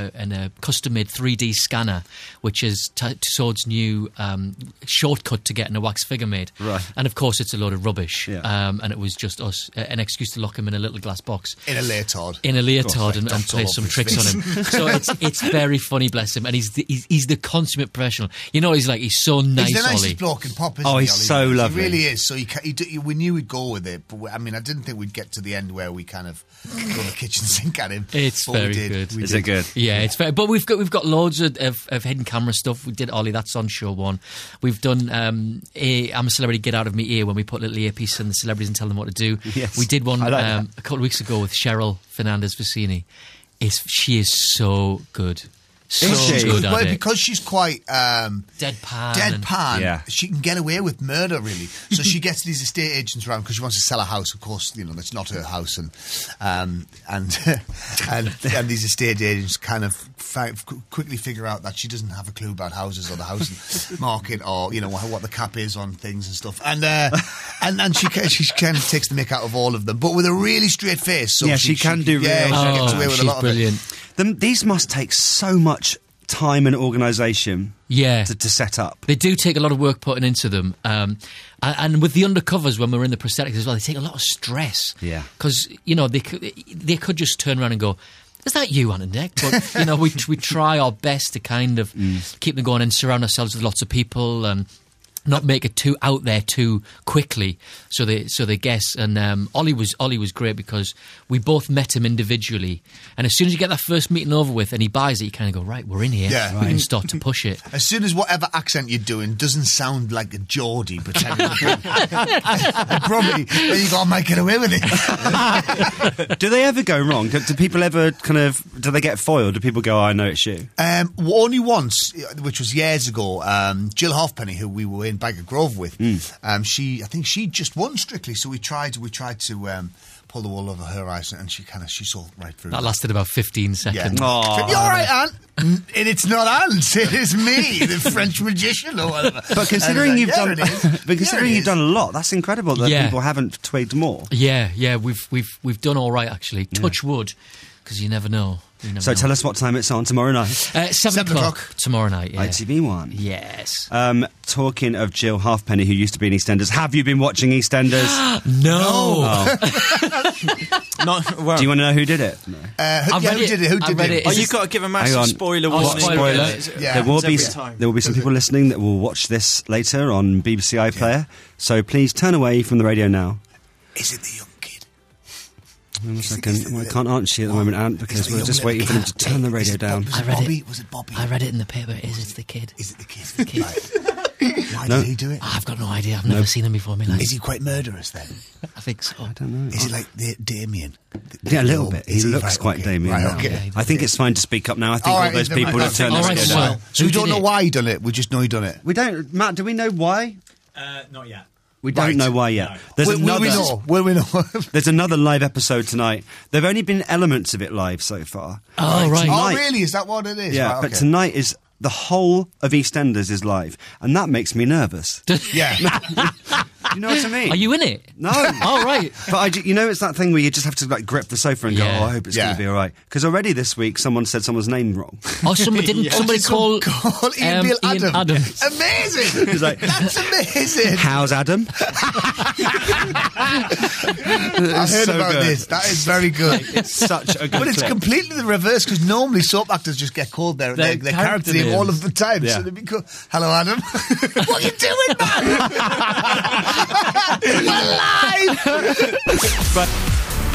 a custom-made 3D scanner, which is Tussauds' new shortcut to getting a wax figure made. Right. And of course, it's a load of rubbish. Yeah. And it was just us, an excuse to lock him in a little glass box. In a leotard. And play some tricks on him. So it's very funny, bless him. And he's the consummate professional. You know, he's so nice, He's the nicest Ollie. bloke in pop, isn't he? He's so lovely. He really is. So we knew we'd go with it, but I mean, I didn't think we'd get to the end where we kind of throw the kitchen sink at him. It's but very we did. good. Is it good? Yeah, it's very. But we've got loads of hidden camera stuff. We did Ollie. That's on show 1. We've done I'm a Celebrity, Get Out of Me Ear, when we put little earpiece in the celebrities and tell them what to do. Yes. We did one I like a couple of weeks ago with Cheryl Fernandez Vicini. She is so good. So good at it. Because she's quite deadpan. Yeah. She can get away with murder, really. So she gets these estate agents around because she wants to sell a house. Of course, that's not her house, and these estate agents kind of quickly figure out that she doesn't have a clue about houses or the housing market, or what the cap is on things and stuff. And she kind of takes the mick out of all of them, but with a really straight face. So she can do real. Yeah, she gets away with a lot brilliant. of it. These must take so much time and organisation to set up. They do take a lot of work putting into them. And with the undercovers, when we're in the prosthetics as well, they take a lot of stress. Yeah. Because, they could just turn around and go, is that you, Ant and Dec? But, we try our best to kind of keep them going and surround ourselves with lots of people and not make it too out there too quickly, so they guess. And Ollie was great because we both met him individually, and as soon as you get that first meeting over with and he buys it, you kind of go, right, we're in here. Yeah. We can start to push it. As soon as whatever accent you're doing doesn't sound like a Geordie pretending probably then you got to make it away with it. Do they ever go wrong? Do people ever do they get foiled? Do people go, I know it's you? Only once, which was years ago. Jill Halfpenny, who we were in Bagger Grove with, I think she just won Strictly, so we tried to pull the wool over her eyes, and she saw right through. That lasted about 15 seconds. Yeah. You're right, Ant. And it's not Ant, it is me, the French magician or whatever. But considering you've done a lot, that's incredible that people haven't twigged more. Yeah, we've done all right actually. Touch wood, because you never know. So tell us what time it's on tomorrow night. 7 o'clock tomorrow night. Yeah. ITV1. Yes. Talking of Jill Halfpenny, who used to be in EastEnders, have you been watching EastEnders? No. Do you want to know who did it? No. Who did it? You've got to give a massive spoiler warning. Spoiler. Yeah. There will be some people listening that will watch this later on BBC iPlayer. So please turn away from the radio now. Is it the young? One second. I can't answer you at the moment, Ant, because we're just waiting for them to turn the radio down. Was it Bobby? I read it in the paper. It's the kid. Is it the kid? Why did he do it? I've got no idea. I've never seen him before in my life. Is he quite murderous then? I think so. I don't know. Is he like Damien? Yeah, a little bit. He looks quite Damien. Right, okay. I think it's fine to speak up now. I think all those people have turned the radio down. So we don't know why he done it. We just know he done it. We don't. Matt, do we know why? Not yet. We don't know why yet. No. Will we know? There's another live episode tonight. There have only been elements of it live so far. Oh, right. Tonight, really? Is that what it is? Yeah, right, okay. But tonight is... The whole of EastEnders is live, and that makes me nervous. Yeah. You know what I mean? Are you in it? No. Oh, right. But it's that thing where you just have to grip the sofa and go, I hope it's going to be all right. Because already this week someone said someone's name wrong. Oh, somebody call Ian Beale Adam? Adams. Amazing. He's like, that's amazing. How's Adam? I heard about this. That is very good. It's such a good But it's clip. completely the reverse, because normally soap actors just get called their character name all of the time. Yeah. So they'd be called, hello, Adam. What are you doing, man? We're live!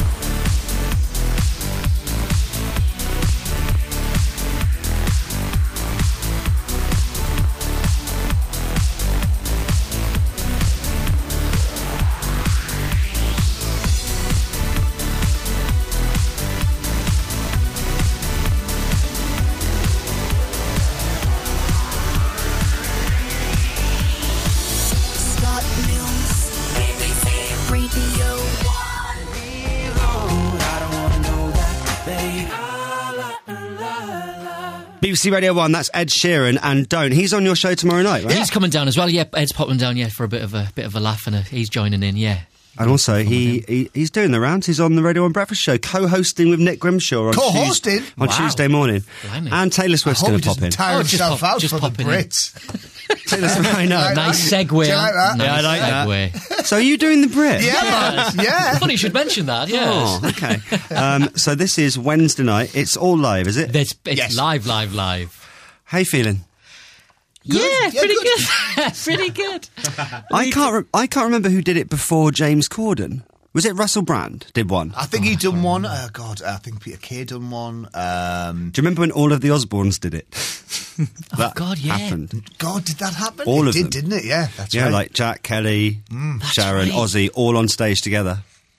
BBC Radio 1, that's Ed Sheeran and Don't. He's on your show tomorrow night, right? He's coming down as well, yeah. Ed's popping down, for a bit of a laugh, and he's joining in, yeah. And also, he's doing the rounds. He's on the Radio 1 Breakfast Show, co-hosting with Nick Grimshaw on Tuesday morning. Blimey. And Taylor Swift's going to pop in. Tire himself out for the Brits. Taylor Swift, I know. Nice segue. Do you like that? Yeah, I like segue. that. So are you doing the Brit? Yeah, man. Yeah. Funny you should mention that, yes. Oh, okay. So this is Wednesday night. It's all live, is it? It's Yes. live. How you feeling? Good. Yeah, pretty good. good. Pretty good. I can't remember who did it before James Corden. Was it Russell Brand did one? I think he done one. I think Peter Kay done one. Do you remember when all of the Osbournes did it? That God, yeah. happened. God, did that happen? All it of did, them. didn't it? Yeah, that's Yeah, right. like Jack, Kelly, Sharon, right. Ozzy, all on stage together.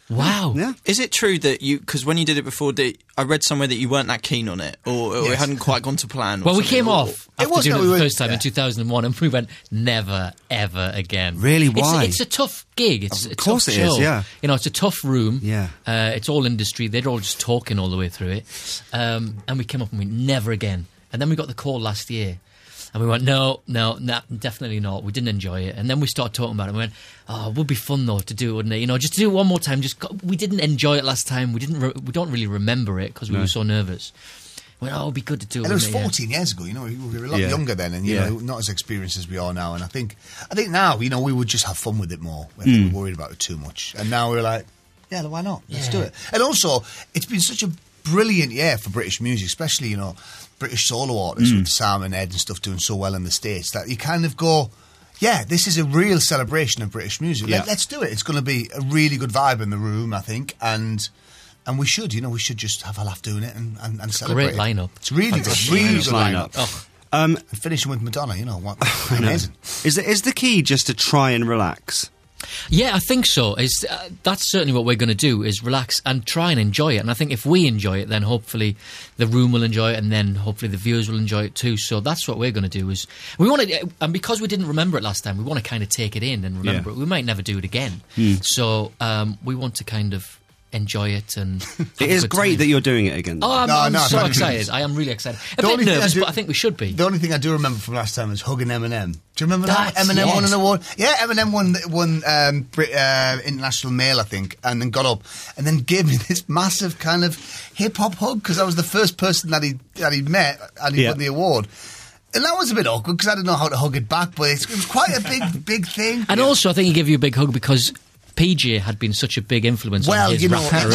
Wow. Yeah. Is it true that because when you did it before, I read somewhere that you weren't that keen on it, or it hadn't quite gone to plan? Well, we came off after doing it the first time yeah. in 2001, and we went, never, ever again. Really? Why? It's a tough gig. It's a course tough it show. is, yeah. You know, it's a tough room. Yeah. It's all industry. They're all just talking all the way through it. And we came up and went, never again. And then we got the call last year. And we went, no, definitely not. We didn't enjoy it. And then we started talking about it. And we went, oh, it would be fun though to do it, wouldn't it? You know, just to do it one more time. We didn't enjoy it last time. We don't really remember it because we were so nervous. We went, oh, it'd be good to do it. And it was 14 years ago. You know, we were a lot younger then, and you know, not as experienced as we are now. And I think now, you know, we would just have fun with it more. We were worried about it too much. And now we're like, yeah, why not? Let's do it. And also, it's been such a brilliant year for British music, especially, you know, British solo artists with Sam and Ed and stuff doing so well in the States, that you kind of go, yeah, this is a real celebration of British music. Yeah. Let's do it. It's going to be a really good vibe in the room, I think, and we should just have a laugh doing it and celebrate. Great lineup. It's really good, really good lineup. Oh. And finishing with Madonna, you know, amazing. Is the key just to try and relax? Yeah, I think so. That's certainly what we're going to do, is relax and try and enjoy it. And I think if we enjoy it, then hopefully the room will enjoy it, and then hopefully the viewers will enjoy it too. So that's what we're going to do. Is we want to, and because we didn't remember it last time, we want to kind of take it in and remember it. We might never do it again. So we want to kind of enjoy it, and it is great that you're doing it again. Oh, I'm so excited. I am really excited. A bit nervous, but I think we should be. The only thing I do remember from last time is hugging Eminem. Do you remember that? That's Eminem yes. won an award. Yeah, Eminem won International Male, I think, and then got up and then gave me this massive kind of hip hop hug, because I was the first person that he'd met, and he won the award. And that was a bit awkward because I didn't know how to hug it back, but it was quite a big thing. And also, I think he gave you a big hug because PJ had been such a big influence on his rap career.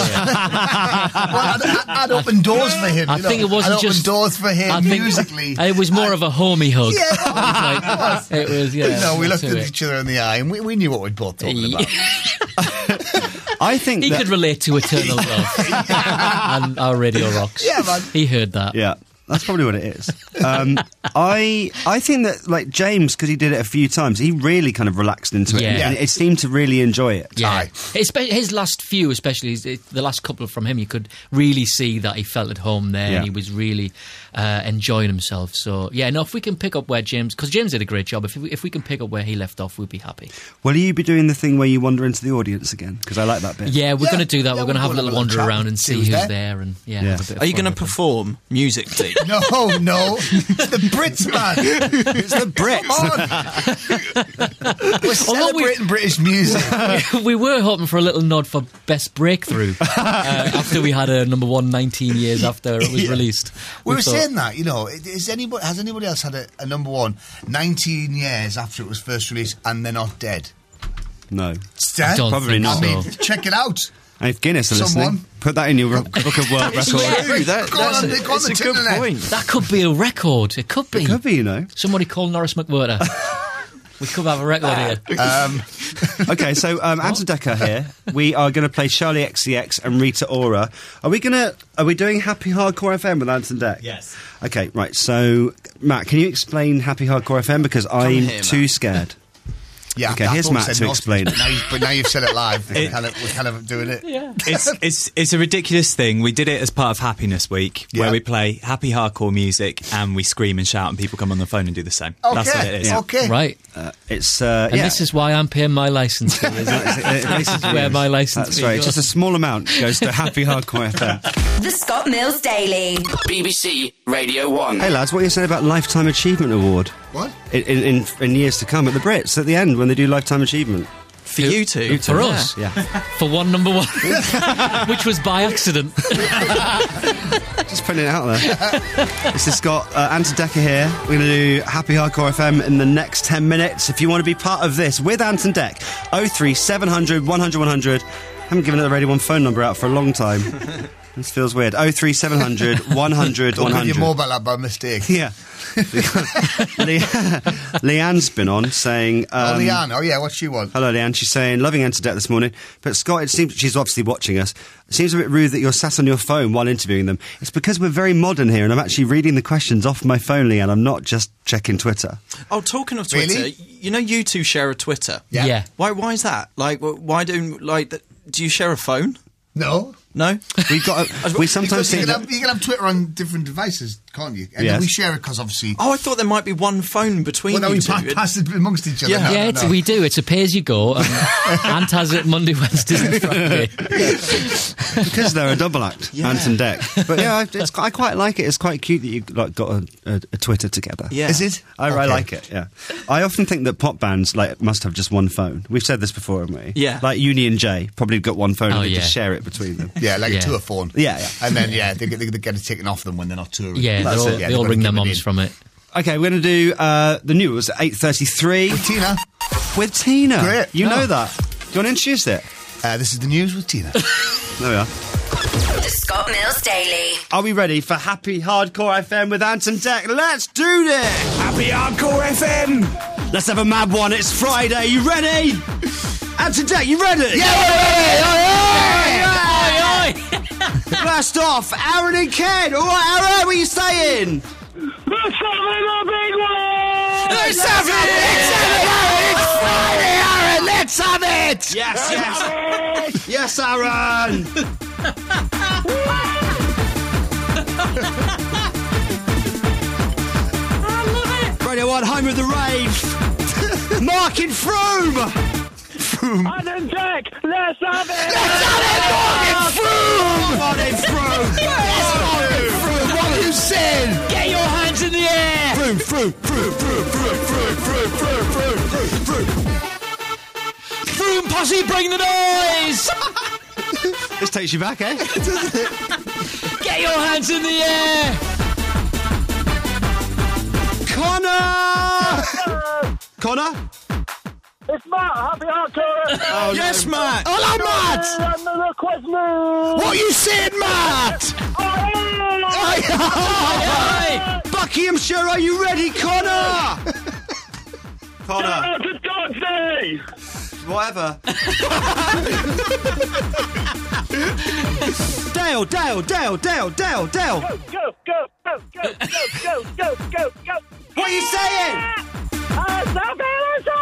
I'd opened doors for him. I think it wasn't just doors for him musically. It was more of a homie hug. Yeah, it was. Yeah, no, we looked at each other in the eye, and we knew what we'd both talking about. I think he could relate to Eternal Love and our Radio Rocks. Yeah, man. He heard that. Yeah. That's probably what it is. I think that, like, James, because he did it a few times, he really kind of relaxed into it. Yeah. And it seemed to really enjoy it. Yeah. His last few, especially the last couple from him, you could really see that he felt at home there, and he was really enjoying himself. So, yeah, no, if we can pick up where James... Because James did a great job. If we can pick up where he left off, we'd be happy. Will you be doing the thing where you wander into the audience again? Because I like that bit. Yeah, we're going to do that. We're going to have a little wander around and see who's there. And Are you going to perform musically? No, it's the Brits, man. It's the Brits. Come on. We're celebrating British music. We were hoping for a little nod for Best Breakthrough after we had a number one 19 years after it was released. We were saying that, you know, has anybody else had a number one 19 years after it was first released and they're not dead? No. Probably not. I mean, check it out. And if Guinness are listening, put that in your book of world record. That's a good point. That could be a record. It could be. It could be, you know. Somebody call Norris McWhirter. We could have a record here. Okay, so Anton Decker here. We are going to play Charlie XCX and Rita Ora. Are we doing Happy Hardcore FM with Anton Deck? Yes. Okay, right. So, Matt, can you explain Happy Hardcore FM? Because I'm too scared. Yeah, okay, here's Matt to explain it. But now you've said it live. We're kind of doing it. Yeah. It's a ridiculous thing. We did it as part of Happiness Week, where we play happy hardcore music and we scream and shout, and people come on the phone and do the same. Okay. That's what it is. Okay. Right. And this is why I'm paying my licence fee. This is where my licence fee goes. Just a small amount goes to Happy Hardcore FM. The Scott Mills Daily. BBC Radio 1. Hey lads, what are you saying about Lifetime Achievement Award? What? In years to come at the Brits at the end when they do Lifetime Achievement. For you two? For us? Yeah. For one number one. Which was by accident. Just putting it out there. This has got Anton Decker here. We're going to do Happy Hardcore FM in the next 10 minutes. If you want to be part of this with Anton Deck, 03700 100 100. Haven't given the Radio 1 phone number out for a long time. This feels weird. 03700 100 Don't 100. give your mobile up by mistake. Yeah. Leanne's been on saying... Leanne. Oh, yeah, what's she want? Hello, Leanne. She's saying, loving Anton Deck this morning. But, Scott, it seems she's obviously watching us. It seems a bit rude that you're sat on your phone while interviewing them. It's because we're very modern here, and I'm actually reading the questions off my phone, Leanne. I'm not just checking Twitter. Oh, talking of Twitter, Really? you know you two share a Twitter? Yeah. Why is that? Like, why don't... Like, do do you share a phone? No. No? We sometimes you think can have Twitter on different devices, can't you? And then we share it because obviously. Oh, I thought there might be one phone between Well, no, you we two. pass it amongst each other. Yeah, No. we do. It's a pay-as-you-go. Ant has it Monday, Wednesdays and Friday. because they're a double act, Ant and Deck. But yeah, I quite like it. It's quite cute that you got a Twitter together. Yeah. Is it? I Okay. like it. Yeah, I often think that pop bands must have just one phone. We've said this before, haven't we? Yeah. Like Uni and Jay probably got one phone and they yeah. just share it between them. Yeah, like Yeah. a tour phone. Yeah. And then, they get it taken off them when they're not touring. Yeah, That's it. they all ring their mums from it. Okay, we're going to do the news at 8:33 With Tina. with Tina. Great. You know that. Do you want to introduce it? This is the news with Tina. There we are. The Scott Mills Daily. Are we ready for Happy Hardcore FM with Ant and Deck? Let's do this! Happy Hardcore FM. Let's have a mad one. It's Friday. You ready? Ant and Deck, you ready? Yeah, we're ready. First off, Aaron and Ken. All right, Aaron, what are you saying? Let's have a big one. Let's have it! It's Friday, Aaron! Let's have it! Yes. Yes, Aaron! Radio 1, home of the rave. Mark in Froome! Ant and Deck, let's have it. Mark in Froome! What are you saying? Get your hands in the air! Froome! Froome posse, bring the noise! This takes you back, eh? Get your hands in the air! Connor? It's Matt, Happy Hardcore. Oh, Yes, no. Matt! Hello, Matt! And the request news. What are you saying, Matt? Buckinghamshire, are you ready, Connor? Connor. It's Dog's Day. Whatever. Dale. Go. What are you saying? Let's have it.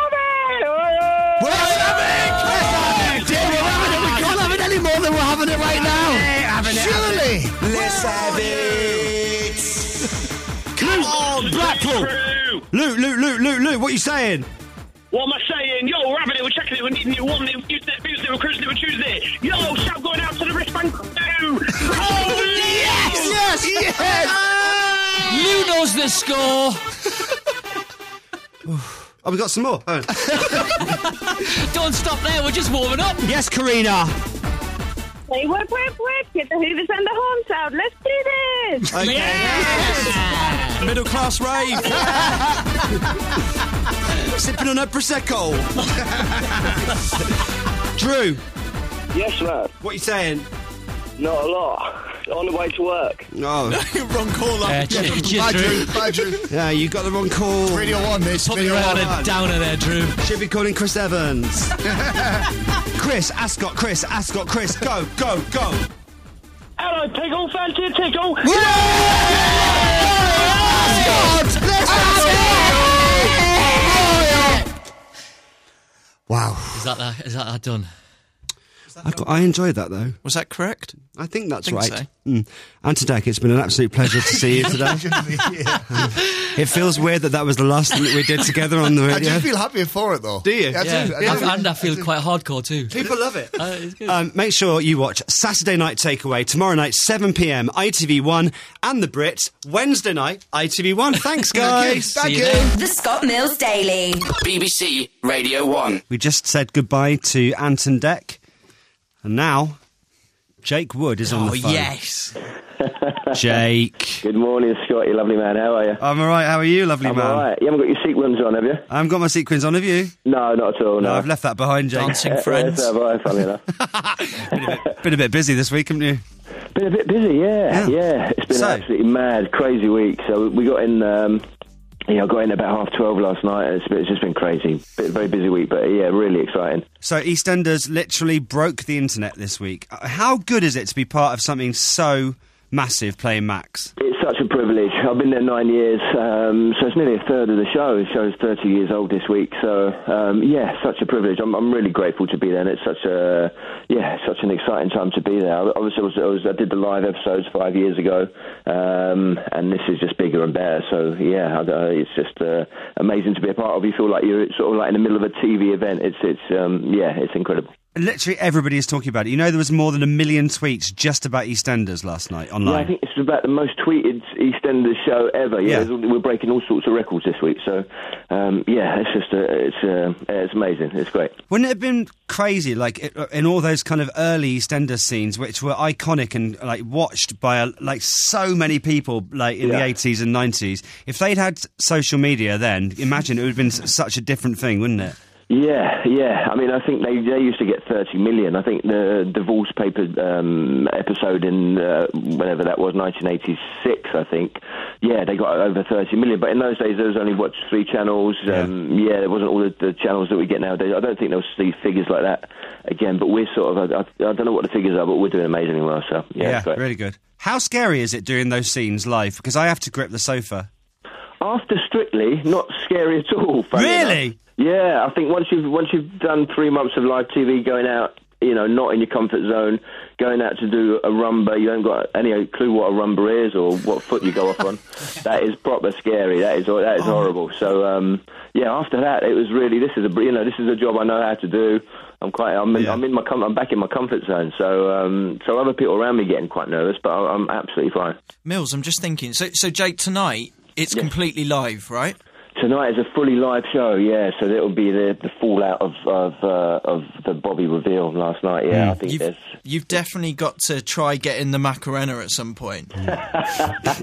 We can't have it any more than we're having it right now. Surely. Let's have it. Come on, Blackpool. Luke, what are you saying? What am I saying? Yo, we're having it, we're checking it, we're needing it, one minute, Tuesday, we're cruising it, we're Tuesday. Yo, shout going out to the wristband crew. Oh, Yes. Lou knows the score! Oh, we got some more. Oh. Don't stop there, we're just warming up. Yes, Karina. Hey, work. Get the hoovers and the horns out. Let's do this. Okay. Yeah. Middle class rave. Sipping on a Prosecco. Drew, Yes, Matt. what are you saying? Not a lot. On the way to work. No. Wrong caller. Cheers, Bye, Drew. Drew. Bye, Drew. Yeah, you got the wrong call. Radio 1, this. Put me Radio around 1. a downer there, Drew. Should be calling Chris Evans. Chris, Ascot, Chris, go. Hello, Tickle, fancy a tickle. Wow. Is that done? I enjoyed that, though. Was that correct? I think that's Think right. so. Ant and Deck, it's been an absolute pleasure to see you today. It feels weird that was the last thing that we did together on the I radio. do feel happier for it, though. Do you? I do. And I feel quite hardcore too. People love it. It's good. Make sure you watch Saturday Night Takeaway tomorrow night, 7 p.m, ITV1, and The Brits, Wednesday night, ITV1. Thanks, guys. Thank you. The Scott Mills Daily. BBC Radio 1. We just said goodbye to Ant and Deck, and now Jake Wood is on the phone. Yes. Jake. Good morning, Scott, you lovely man. How are you? I'm all right. How are you, lovely I'm man? all right. You haven't got your sequins on, have you? I haven't got my sequins on, have you? No, not at all, no. I've left that behind, Jake. Dancing friends. Yes, have I, funny enough. Been a bit busy this week, haven't you? Been a bit busy, yeah. It's been an absolutely mad, crazy week. So we got in... I got in about 12:30 last night. It's just been crazy. Very busy week, but yeah, really exciting. So EastEnders literally broke the internet this week. How good is it to be part of something so massive playing Max? It's such a privilege. I've been there 9 years, so it's nearly a third of the show. The show's 30 years old this week, so such a privilege. I'm really grateful to be there, and it's such an exciting time to be there. I did the live episodes 5 years ago, and this is just bigger and better. So it's just amazing to be a part of. You feel like you're sort of like in the middle of a TV event. It's incredible. Literally everybody is talking about it. You know, there was more than 1 million tweets just about EastEnders last night online. Yeah, I think it's about the most tweeted EastEnders show ever. Yeah, we're breaking all sorts of records this week. So, it's amazing. It's great. Wouldn't it have been crazy, like in all those kind of early EastEnders scenes, which were iconic and like watched by so many people, like in the 80s and 90s? If they'd had social media then, imagine it would have been such a different thing, wouldn't it? Yeah. I mean, I think they used to get 30 million. I think the Divorce Paper episode in whenever that was, 1986, I think. Yeah, they got over 30 million. But in those days, there was only, 3 channels. There wasn't all the channels that we get nowadays. I don't think they'll see figures like that again. But we're sort of, I don't know what the figures are, but we're doing amazingly well. So, yeah, really good. How scary is it doing those scenes live? Because I have to grip the sofa. After Strictly, not scary at all. Really? Enough. Yeah, I think once you've done 3 months of live TV, going out, not in your comfort zone, going out to do a rumba, you haven't got any clue what a rumba is or what foot you go off on. That is proper scary. That is horrible. So after that, it was really this is a job I know how to do. I'm back in my comfort zone. So other people around me getting quite nervous, but I'm absolutely fine. Mills, I'm just thinking. So Jake, tonight it's completely live, right? Tonight is a fully live show, yeah. So it'll be the fallout of the Bobby reveal last night. Yeah, I think you've definitely got to try getting the Macarena at some point. I've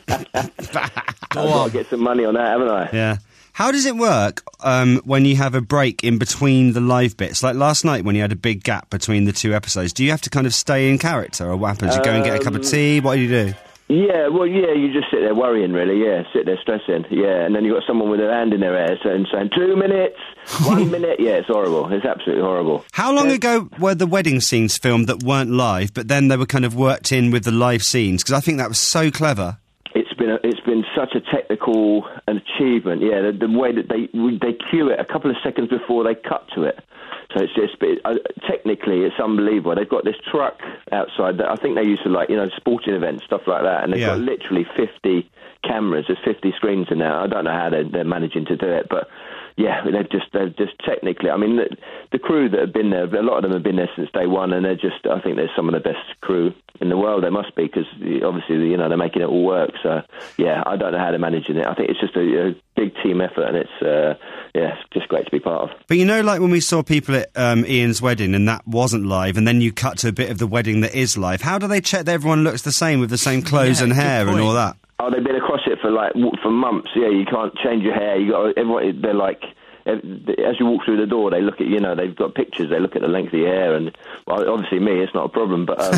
got to get some money on that, haven't I? Yeah. How does it work when you have a break in between the live bits? Like last night when you had a big gap between the 2 episodes, do you have to kind of stay in character, or what happens? You go and get a cup of tea? What do you do? Yeah, you just sit there worrying, really, sit there stressing, and then you've got someone with their hand in their hair and saying 2 minutes, 1 minute, it's horrible, it's absolutely horrible. How long ago were the wedding scenes filmed that weren't live, but then they were kind of worked in with the live scenes? Because I think that was so clever. It's been such a technical achievement, the way that they cue it a couple of seconds before they cut to it. So it's just, technically, it's unbelievable. They've got this truck outside that I think they used to sporting events, stuff like that, and they've got literally 50 cameras. There's 50 screens in there. I don't know how they're managing to do it, but they've just technically. I mean, the crew that have been there, a lot of them have been there since day one, and I think they're some of the best crew in the world. They must be, because obviously they're making it all work. So I don't know how they're managing it. I think it's just a big team effort, and it's just great to be part of. But like when we saw people at Ian's wedding and that wasn't live, and then you cut to a bit of the wedding that is live, how do they check that everyone looks the same with the same clothes and hair and all that? Oh, they've been across it for months. Yeah, you can't change your hair. Everyone, they're like, as you walk through the door, they look at, they've got pictures. They look at the length of your hair, and obviously me, it's not a problem. But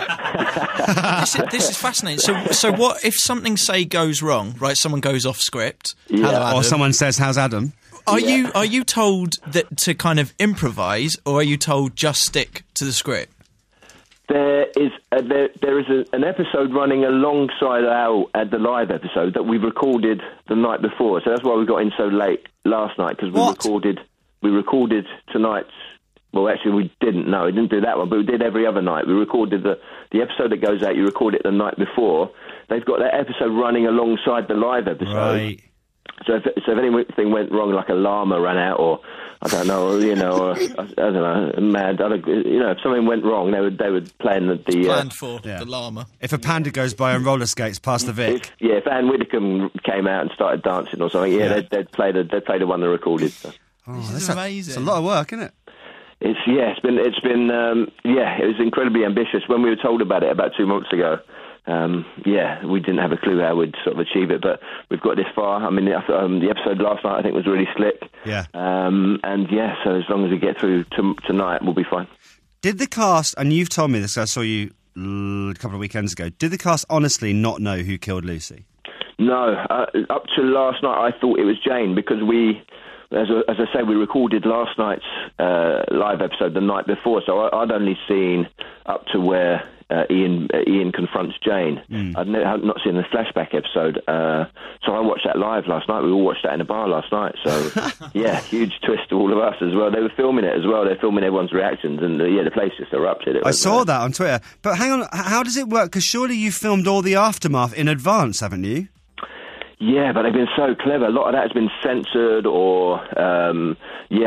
this is fascinating. So what if something goes wrong? Right, someone goes off script, or someone says, "How's Adam?" Are you told that to kind of improvise, or are you told just stick to the script? There is an episode running alongside the live episode that we recorded the night before. So that's why we got in so late last night, because we recorded tonight's. Well, actually, we didn't. No, we didn't do that one, but we did every other night. We recorded the episode that goes out. You record it the night before. They've got that episode running alongside the live episode. Right. So if anything went wrong, like a llama ran out, or I don't know, or I don't know, mad. If something went wrong, they would plan planned for the llama. If a panda goes by on roller skates past the Vic, if Anne Widdecombe came out and started dancing or something, they'd play the one they recorded. So. This is amazing. It's a lot of work, isn't it? It was incredibly ambitious. When we were told about it about 2 months ago, we didn't have a clue how we'd sort of achieve it, but we've got this far. I mean, the episode last night I think was really slick. Yeah. So as long as we get through tonight, we'll be fine. Did the cast, and you've told me this, I saw you a couple of weekends ago, did the cast honestly not know who killed Lucy? No. Up to last night I thought it was Jane, because as I say, we recorded last night's live episode the night before, so I'd only seen up to where Ian confronts Jane. I'd not seen the flashback episode, so I watched that live last night. We all watched that in a bar last night. So yeah, huge twist to all of us as well. They were filming it as well. They're filming everyone's reactions, and the place just erupted. I saw that on Twitter. But hang on, how does it work? Because surely you filmed all the aftermath in advance, haven't you? Yeah, but they've been so clever. A lot of that has been censored, or I'm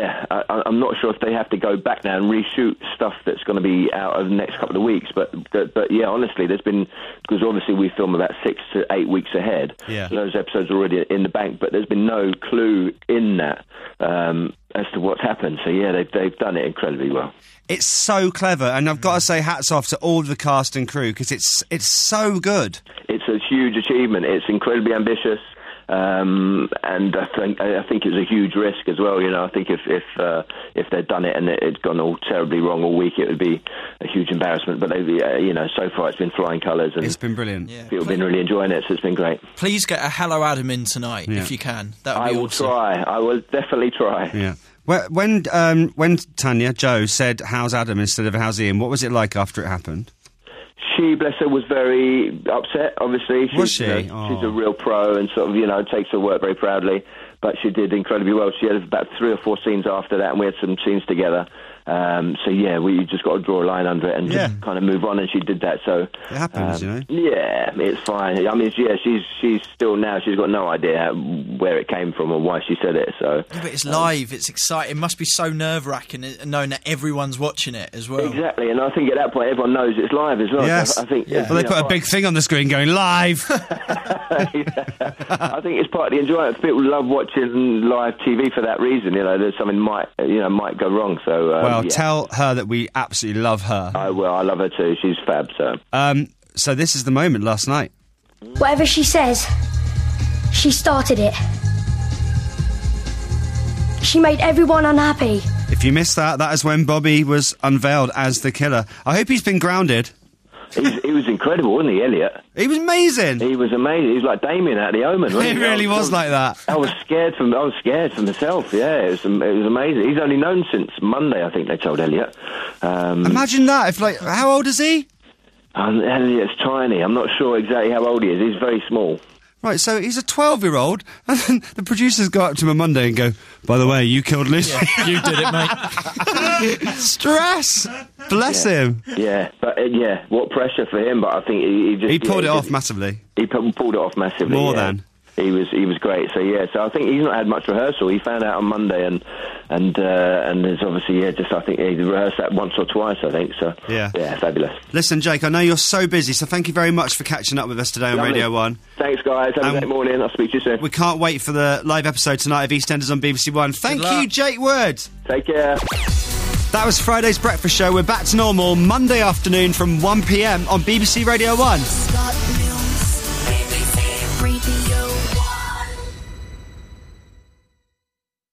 not sure if they have to go back now and reshoot stuff that's going to be out over the next couple of weeks. But yeah, honestly, there's been, because obviously we film about 6 to 8 weeks ahead. Yeah. Those episodes are already in the bank, but there's been no clue in that as to what's happened. So yeah, they've done it incredibly well. It's so clever, and I've got to say hats off to all the cast and crew, because it's so good. It's a huge achievement. It's incredibly ambitious, and I think it's a huge risk as well. You know, I think if they'd done it and it'd gone all terribly wrong all week, it would be a huge embarrassment. But so far it's been flying colours, and it's been brilliant. People have been really enjoying it, so it's been great. Please get a Hello Adam in tonight if you can. That would be awesome. I will definitely try. Yeah. When Tanya, Jo, said, "How's Adam?" instead of "How's Ian," what was it like after it happened? She, bless her, was very upset, obviously. Was she? She's a real pro and sort of, takes her work very proudly. But she did incredibly well. She had about 3 or 4 scenes after that, and we had some scenes together. So, yeah, we just got to draw a line under it and just kind of move on, and she did that. So it happens, Yeah, it's fine. I mean, she's still now, she's got no idea where it came from or why she said it. So, yeah, but it's live, it's exciting. It must be so nerve-wracking knowing that everyone's watching it as well. Exactly, and I think at that point everyone knows it's live as well. Yes. So I think, well, they put a big thing on the screen going live. I think it's part of the enjoyment. People love watching live TV for that reason. There's something might go wrong. So tell her that we absolutely love her. I will. I love her too. She's fab. So this is the moment last night. Whatever she says, she started it. She made everyone unhappy. If you missed that is when Bobby was unveiled as the killer. I hope he's been grounded. He was incredible, wasn't he, Elliot? He was amazing. He was amazing. He was like Damien out of The Omen, wasn't he? It really was like that. I was scared for myself. Yeah, it was amazing. He's only known since Monday, I think they told Elliot. Imagine that. How old is he? Elliot's tiny. I'm not sure exactly how old he is. He's very small. Right, so he's a 12-year-old, and then the producers go up to him on Monday and go, "By the way, you killed Lucy." Yeah, you did it, mate. Stress! Bless him. Yeah, but what pressure for him, but I think he pulled it off massively. He pulled it off massively. More than. He was great. So I think he's not had much rehearsal. He found out on Monday, and there's obviously I think he rehearsed that once or twice. I think so. Yeah, fabulous. Listen, Jake, I know you're so busy, so thank you very much for catching up with us today on Radio 1. Thanks, guys. Have a great morning. I'll speak to you soon. We can't wait for the live episode tonight of EastEnders on BBC One. Thank you, Jake Wood. Take care. That was Friday's Breakfast Show. We're back to normal Monday afternoon from 1 p.m. on BBC Radio 1. BBC Radio